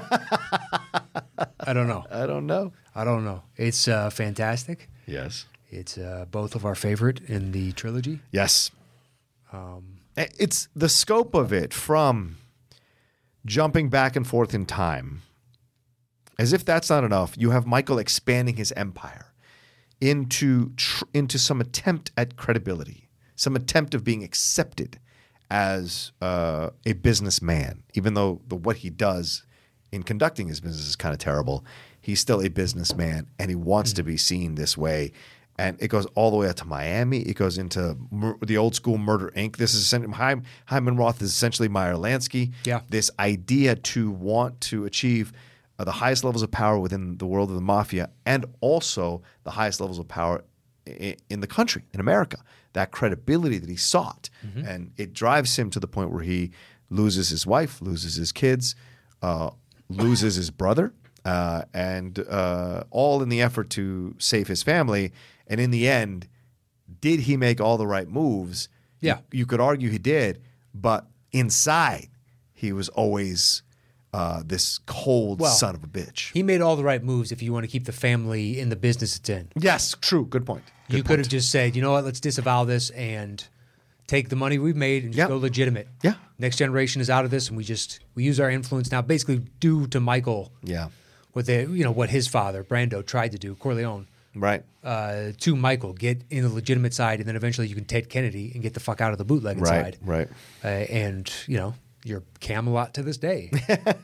I don't know. I don't know. I don't know. It's uh, fantastic. Yes. It's uh, both of our favorite in the trilogy. Yes. Um, It's the scope of it from jumping back and forth in time. As if that's not enough, you have Michael expanding his empire into tr- into some attempt at credibility, some attempt of being accepted as uh, a businessman, even though the, what he does in conducting his business is kind of terrible. He's still a businessman, and he wants mm-hmm. to be seen this way. And it goes all the way out to Miami. It goes into mur- the old school Murder, Incorporated. This is Heim, Hyman Roth is essentially Meyer Lansky. Yeah. This idea to want to achieve uh, the highest levels of power within the world of the mafia, and also the highest levels of power in, in the country, in America. That credibility that he sought. Mm-hmm. And it drives him to the point where he loses his wife, loses his kids, uh, loses his brother, uh, and uh, all in the effort to save his family. And in the end, did he make all the right moves? Yeah. You, you could argue he did, but inside, he was always uh, this cold well, son of a bitch. He made all the right moves if you want to keep the family in the business it's in. Yes, true. Good point. Good you point. could have just said, you know what, let's disavow this and take the money we've made and just Yeah. go legitimate. Yeah. Next generation is out of this, and we just we use our influence now, basically do to Michael Yeah. what they you know what his father Brando tried to do, Corleone. Right. Uh, to Michael, get in the legitimate side, and then eventually you can Ted Kennedy and get the fuck out of the bootlegging Right. side. Right. Uh, and you know you're Camelot to this day.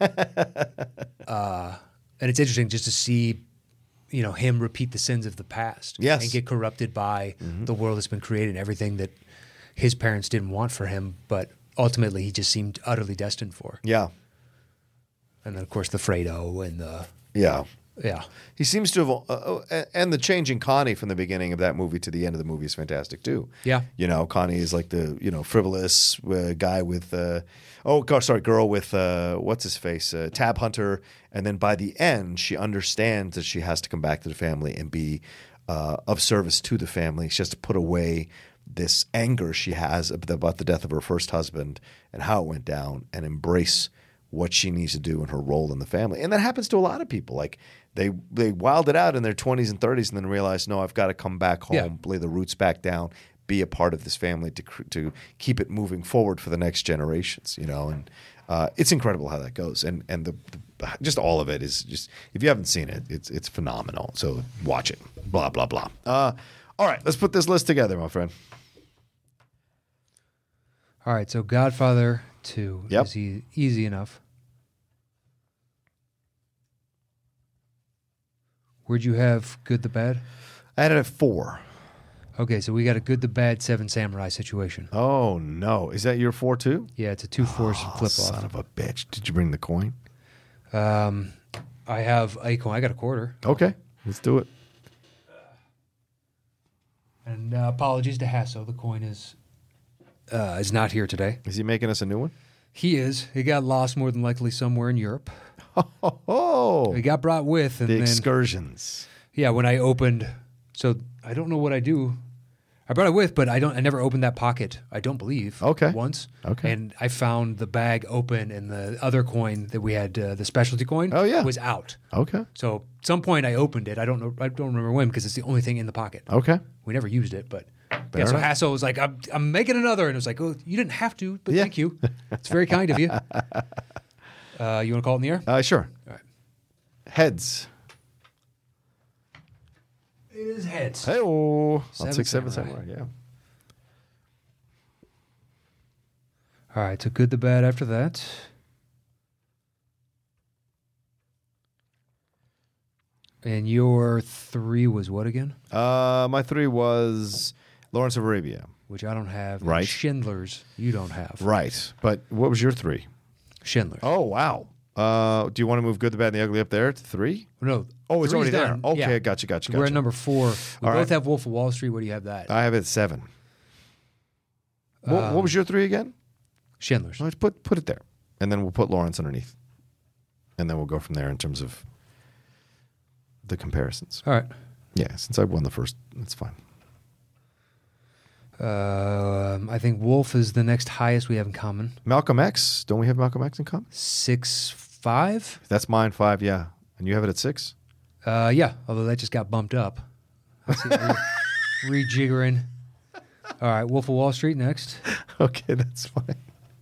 uh, and it's interesting just to see, you know, him repeat the sins of the past. Yes. And get corrupted by mm-hmm. the world that's been created and everything that his parents didn't want for him, but ultimately he just seemed utterly destined for. Yeah. And then of course the Fredo and the Yeah. yeah. He seems to have, uh, uh, and the change in Connie from the beginning of that movie to the end of the movie is fantastic too. Yeah. You know, Connie is like the, you know, frivolous uh, guy with, uh, oh, God, sorry, girl with, uh, what's his face, uh, Tab Hunter. And then by the end, she understands that she has to come back to the family and be uh, of service to the family. She has to put away this anger she has about the death of her first husband and how it went down, and embrace what she needs to do in her role in the family. And that happens to a lot of people. Like they they wild it out in their twenties and thirties and then realize, no, I've got to come back home, Yeah. lay the roots back down, be a part of this family to to keep it moving forward for the next generations, you know. And uh, it's incredible how that goes. And and the, the just all of it is just, if you haven't seen it, it's it's phenomenal. So watch it. Blah, blah, blah. Uh, all right, let's put this list together, my friend. All right, so Godfather two Yep. is e- easy enough. Where'd you have Good the Bad? I had it at four. Okay, so we got a Good the Bad Seven Samurai situation. Oh, no. Is that your four, too? Yeah, it's a two force Oh, flip son off. of a bitch. Did you bring the coin? Um, I have a coin. I got a quarter. Okay, let's do it. And uh, apologies to Hasso. The coin is uh, is not here today. Is he making us a new one? He is. He got lost more than likely somewhere in Europe. Oh, oh. He got brought with, and The then excursions. yeah, when I opened, so I don't know what I do. I brought it with, but I don't. I never opened that pocket. I don't believe. Okay. Once. Okay. And I found the bag open, and the other coin that we had, uh, the specialty coin, Oh, yeah. was out. Okay. So at some point I opened it. I don't know. I don't remember when because it's the only thing in the pocket. Okay. We never used it, but Fair yeah. So enough. Hasso was like, "I'm, I'm making another," and it was like, "Oh, you didn't have to, but Yeah. thank you. It's very kind of you." Uh, you want to call it in the air? Uh, sure. All right. Heads. It is heads. Hey-oh. I'll Seven take seven Samurai. samurai. Yeah. All right. So good, the bad. After that, and your three was what again? Uh, my three was Lawrence of Arabia. Which I don't have. and Right. Schindler's. You don't have. Right. But what was your three? Schindler's. Oh, wow. Uh, do you want to move Good, the Bad, and the Ugly up there to three? No. Oh, it's three's already there. done. Okay, Yeah. gotcha, gotcha, We're gotcha. at number four. We All both right. have Wolf of Wall Street. Where do you have that? I have it at seven. What, Um, what was your three again? Schindler's. Let's put put it there. and then we'll put Lawrence underneath, and then we'll go from there in terms of the comparisons. All right. Yeah, since I won the first, that's fine. Um, I think Wolf is the next highest we have in common. Malcolm X, don't we have Malcolm X in common? Six five. That's mine, five, yeah. And you have it at six? Uh, yeah. Although that just got bumped up. I see it re- rejiggering. All right, Wolf of Wall Street next. Okay, that's fine.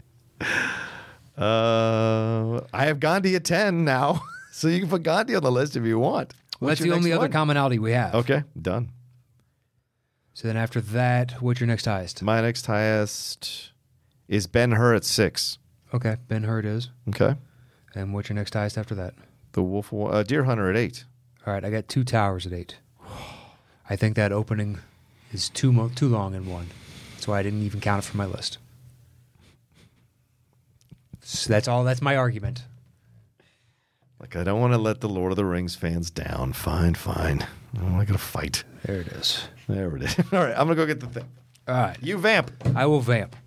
Uh, I have Gandhi at ten now, so you can put Gandhi on the list if you want. Well, What's that's your the only next other one? commonality we have. Okay, done. So then after that, what's your next highest? My next highest is Ben-Hur at six. Okay, Ben-Hur it is. Okay. And what's your next highest after that? The Wolf of Wall, uh, Deer Hunter at eight. All right, I got Two Towers at eight. I think that opening is too mo- too long in one. That's why I didn't even count it for my list. So that's all. That's my argument. Like, I don't want to let the Lord of the Rings fans down. Fine, fine. I'm not going to fight. There it is. There it is. All right, I'm going to go get the thing. All right, You vamp. I will vamp.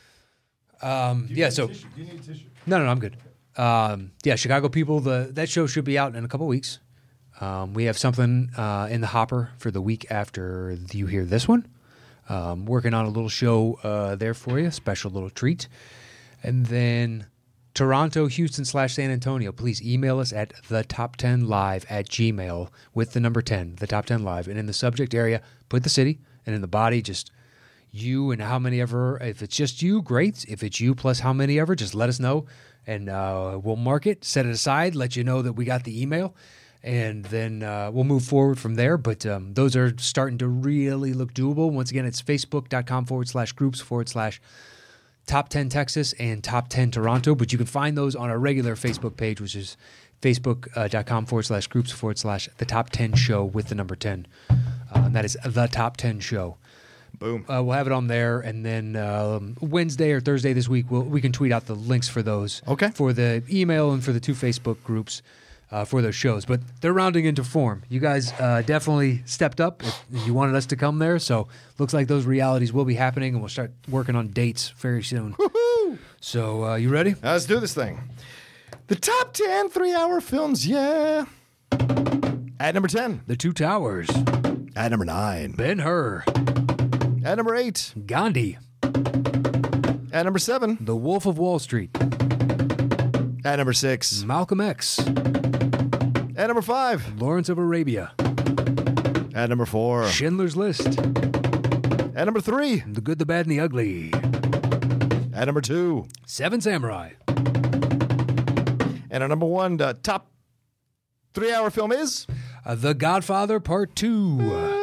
Um, yeah. So Do you need tissue? no, no, no, I'm good. Um, yeah, Chicago People. The that show should be out in a couple weeks. Um, we have something uh, in the hopper for the week after you hear this one. Um, working on a little show uh, there for you, special little treat. And then Toronto, Houston slash San Antonio, please email us at the top ten live at gmail with the number ten, the top ten live. And in the subject area, put the city, and in the body, just you and how many ever. If it's just you, great. If it's you plus how many ever, just let us know. And uh, we'll mark it, set it aside, let you know that we got the email. And then uh, we'll move forward from there. But um, those are starting to really look doable. Once again, it's facebook.com forward slash groups forward slash top ten Texas and top ten Toronto. But you can find those on our regular Facebook page, which is facebook.com forward slash groups forward slash the top ten show with the number ten. Uh, and that is the top ten show. Boom. Uh, we'll have it on there. And then um, Wednesday or Thursday this week, we'll, we can tweet out the links for those. Okay. For the email and for the two Facebook groups. Uh, for those shows, but they're rounding into form. You guys uh, definitely stepped up if you wanted us to come there, so looks like those realities will be happening, and we'll start working on dates very soon. Woohoo! So, uh, you ready? Now let's do this thing. The top ten three-hour films, yeah. At number ten. The Two Towers, At number nine. Ben-Hur, At number eight. Gandhi, At number seven. The Wolf of Wall Street, At number six. Malcolm X, At number five. Lawrence of Arabia, At number four. Schindler's List, At number three. The Good, the Bad, and the Ugly, At number two. Seven Samurai, And our number one uh, top three-hour film is... uh, The Godfather Part two.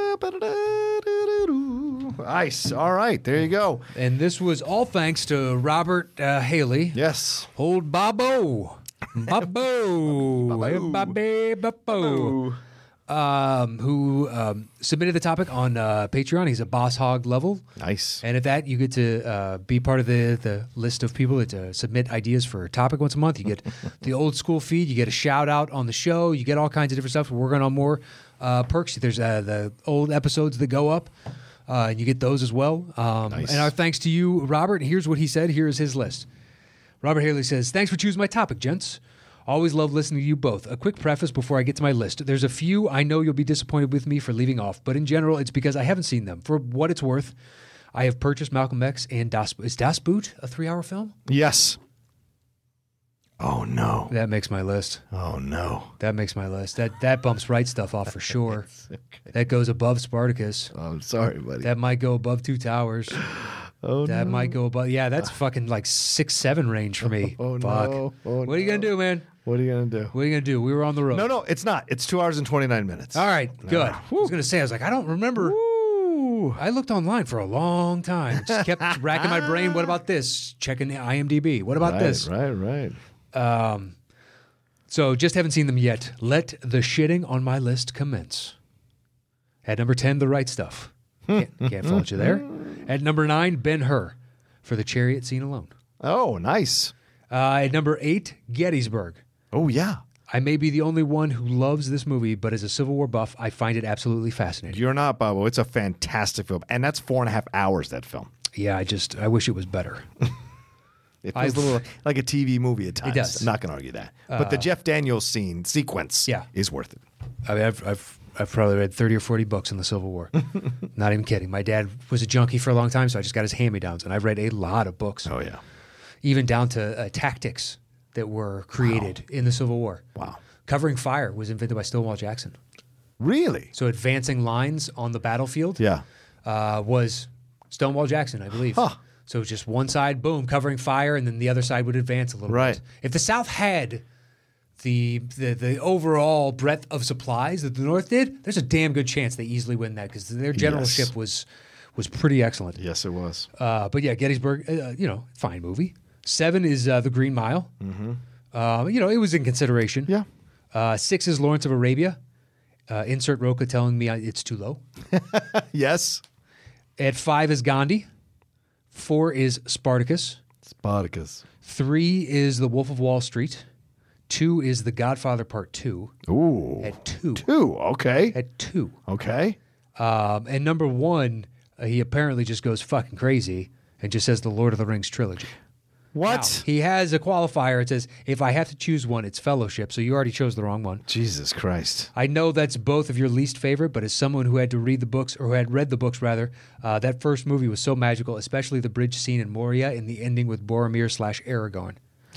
Nice. All right. There you go. And this was all thanks to Robert uh, Haley. Yes. Old Babo. Babo. Hey, Bobby Babo. Um, who um, submitted the topic on uh, Patreon. He's a Boss Hog level. Nice. And at that, you get to uh, be part of the, the list of people that uh, submit ideas for a topic once a month. You get the old school feed. You get a shout out on the show. You get all kinds of different stuff. We're working on more uh, perks. There's uh, the old episodes that go up. Uh, and you get those as well. Um, Nice. And our thanks to you, Robert. Here's what he said. Here is his list. Robert Haley says, thanks for choosing my topic, gents. Always love listening to you both. A quick preface before I get to my list. There's a few I know you'll be disappointed with me for leaving off, but in general, it's because I haven't seen them. For what it's worth, I have purchased Malcolm X and Das... Is Das Boot a three-hour film? Yes. Oh, no. That makes my list. Oh, no. That makes my list. That that bumps right stuff off for sure. That goes above Spartacus. Oh, I'm sorry, buddy. That might go above Two Towers. oh, That no. might go above. Yeah, that's fucking like six, seven range for me. Oh, Fuck. no. Oh, what are you gonna no. do, man? What are you going to do? What are you gonna do? We were on the road. No, no, it's not. It's two hours and twenty-nine minutes. All right, good. I was gonna say, I was like, I don't remember. Woo. I looked online for a long time. Just kept racking my brain. What about this? Checking the IMDb. What about Right, this? right, right. Um, so just haven't seen them yet. Let the shitting on my list commence. At number ten, The Right Stuff. Can't, can't fault you there. At number nine, Ben-Hur for the chariot scene alone. Oh, nice. Uh, at number eight, Gettysburg. Oh, yeah. I may be the only one who loves this movie, but as a Civil War buff, I find it absolutely fascinating. You're not, Bobo. It's a fantastic film. And that's four and a half hours, that film. Yeah, I just, I wish it was better. It feels a little like a T V movie at times. It does. I'm not going to argue that. But the Jeff Daniels scene sequence Yeah. is worth it. I mean, I've, I've I've probably read thirty or forty books on the Civil War. Not even kidding. My dad was a junkie for a long time, so I just got his hand-me-downs, and I've read a lot of books. Oh, yeah. Even down to uh, tactics that were created wow. in the Civil War. Wow. Covering fire was invented by Stonewall Jackson. Really? So advancing lines on the battlefield yeah. uh, was Stonewall Jackson, I believe. Huh. So just one side, boom, covering fire, and then the other side would advance a little right. bit. If the South had the, the the overall breadth of supplies that the North did, there's a damn good chance they easily win that because their generalship yes. was was pretty excellent. Yes, it was. Uh, but yeah, Gettysburg, uh, you know, fine movie. Seven is uh, The Green Mile. Mm-hmm. Uh, you know, it was in consideration. Yeah. Uh, six is Lawrence of Arabia. Uh, insert Roca telling me I, it's too low. yes. At five is Gandhi. Four is Spartacus. Spartacus. Three is The Wolf of Wall Street. Two is The Godfather Part Two. Ooh. At two. Two. Okay. At two. Okay. Um, and number one, uh, he apparently just goes fucking crazy and just says the Lord of the Rings trilogy. What? Now, he has a qualifier. It says, if I have to choose one, it's Fellowship. So you already chose the wrong one. Jesus Christ. I know that's both of your least favorite, but as someone who had to read the books, or who had read the books rather, uh, that first movie was so magical, especially the bridge scene in Moria and the ending with Boromir slash Aragorn.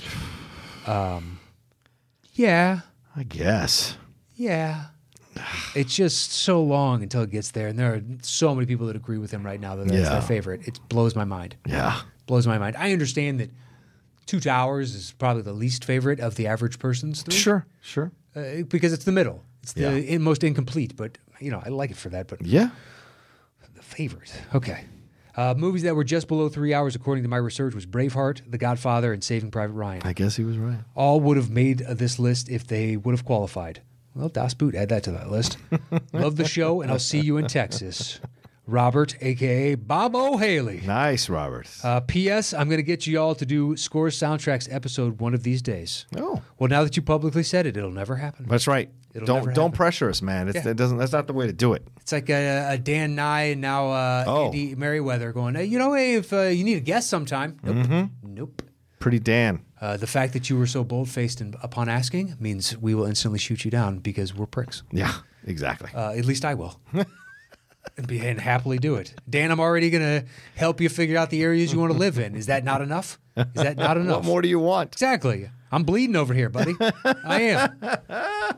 Um, yeah. I guess. Yeah. It's just so long until it gets there, and there are so many people that agree with him right now that that's Yeah. their favorite. It blows my mind. Yeah. Blows my mind. I understand that Two Towers is probably the least favorite of the average person's three. Sure. Sure. Uh, because it's the middle. It's the Yeah. in- most incomplete, but, you know, I like it for that. But Yeah. the favorite. Okay. Uh, movies that were just below three hours, according to my research, was Braveheart, The Godfather, and Saving Private Ryan. I guess he was right. All would have made uh, this list if they would have qualified. Well, Das Boot, add that to that list. Love the show, and I'll see you in Texas. Robert, a k a. Bob O'Haley. Nice, Robert. Uh, P S. I'm going to get you all to do Scores Soundtracks episode one of these days. oh. Well, now that you publicly said it, it'll never happen. That's right. It'll don't never don't happen. pressure us, man. It's, Yeah. it doesn't. That's not the way to do it. It's like a, a Dan Nye and now uh, Oh. Andy Merriweather going, hey, you know, hey, if uh, you need a guest sometime. Nope. Mm-hmm. Nope. Pretty Dan. Uh, the fact that you were so bold-faced and upon asking means we will instantly shoot you down because we're pricks. Yeah. Exactly. Uh, at least I will. and, be, and happily do it. Dan, I'm already going to help you figure out the areas you want to live in. Is that not enough? Is that not enough? What more do you want? Exactly. I'm bleeding over here, buddy. I am.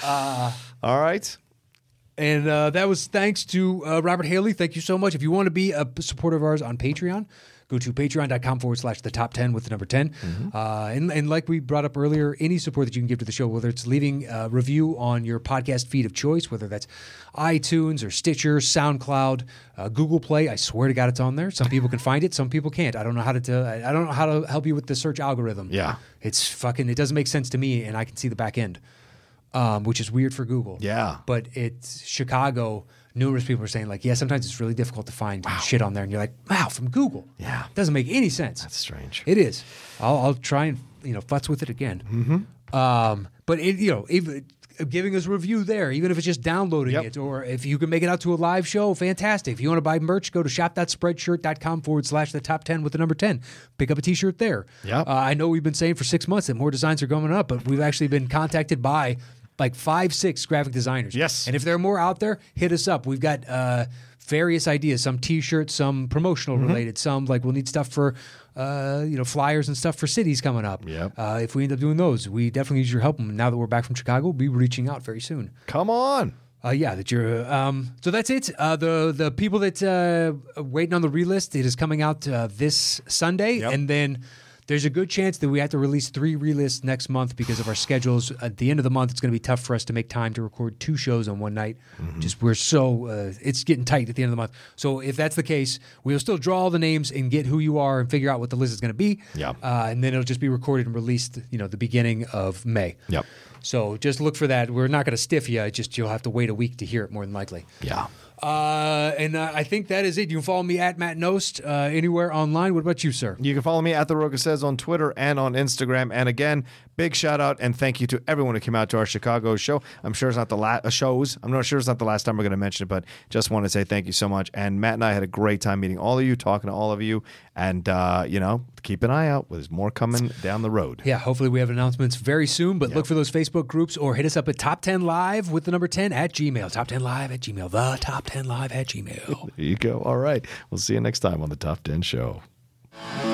All right. And uh, that was thanks to uh, Robert Haley. Thank you so much. If you want to be a supporter of ours on Patreon, go to patreon.com forward slash the top 10 with the number ten. Mm-hmm. Uh, and, and like we brought up earlier, any support that you can give to the show, whether it's leaving a review on your podcast feed of choice, whether that's iTunes or Stitcher, SoundCloud, uh, Google Play. I swear to God it's on there. Some people can find it. Some people can't. I don't know how to tell, I don't know how to help you with the search algorithm. Yeah. It's fucking, it doesn't make sense to me, and I can see the back end. Um, which is weird for Google. Yeah. But it's Chicago. Numerous people are saying, like, yeah, sometimes it's really difficult to find shit on there. And you're like, wow, from Google. Yeah. Doesn't make any sense. That's strange. It is. I'll, I'll try and, you know, futz with it again. Mm-hmm. Um, but, it, you know, even giving us a review there, even if it's just downloading Yep. it, or if you can make it out to a live show, fantastic. If you want to buy merch, go to shop.spreadshirt.com forward slash the top 10 with the number ten. Pick up a t-shirt there. Yep. Uh, I know we've been saying for six months that more designs are going up, but we've actually been contacted by like five, six graphic designers. Yes. And if there are more out there, hit us up. We've got uh, various ideas, some t-shirts, some promotional Mm-hmm. related, some like we'll need stuff for, uh, you know, flyers and stuff for cities coming up. Yep. Uh, if we end up doing those, we definitely need your help. And now that we're back from Chicago, we'll be reaching out very soon. Come on. Uh, yeah, that you're. Um, so that's it. Uh, the the people that uh, are waiting on the relist, it is coming out uh, this Sunday, Yep. and then there's a good chance that we have to release three relists next month because of our schedules. At the end of the month, it's going to be tough for us to make time to record two shows on one night. Mm-hmm. Just we're so uh, it's getting tight at the end of the month. So if that's the case, we'll still draw all the names and get who you are and figure out what the list is going to be. Yep. Uh, and then it'll just be recorded and released. You know, the beginning of May. Yep. So just look for that. We're not going to stiff you. It's just you'll have to wait a week to hear it more than likely. Yeah. Uh, and uh, I think that is it. You can follow me at Matt Nost uh, anywhere online. What about you, sir? You can follow me at The Roca Says on Twitter and on Instagram. And again, big shout out and thank you to everyone who came out to our Chicago show. I'm sure it's not the last uh, shows. I'm not sure it's not the last time we're going to mention it, but just want to say thank you so much. And Matt and I had a great time meeting all of you, talking to all of you, and uh, you know, keep an eye out. There's more coming down the road. Yeah, hopefully we have announcements very soon. But yep. look for those Facebook groups or hit us up at Top ten Live with the number ten at Gmail. Top ten Live at Gmail. The Top ten Live at Gmail. There you go. All right. We'll see you next time on the Top ten Show.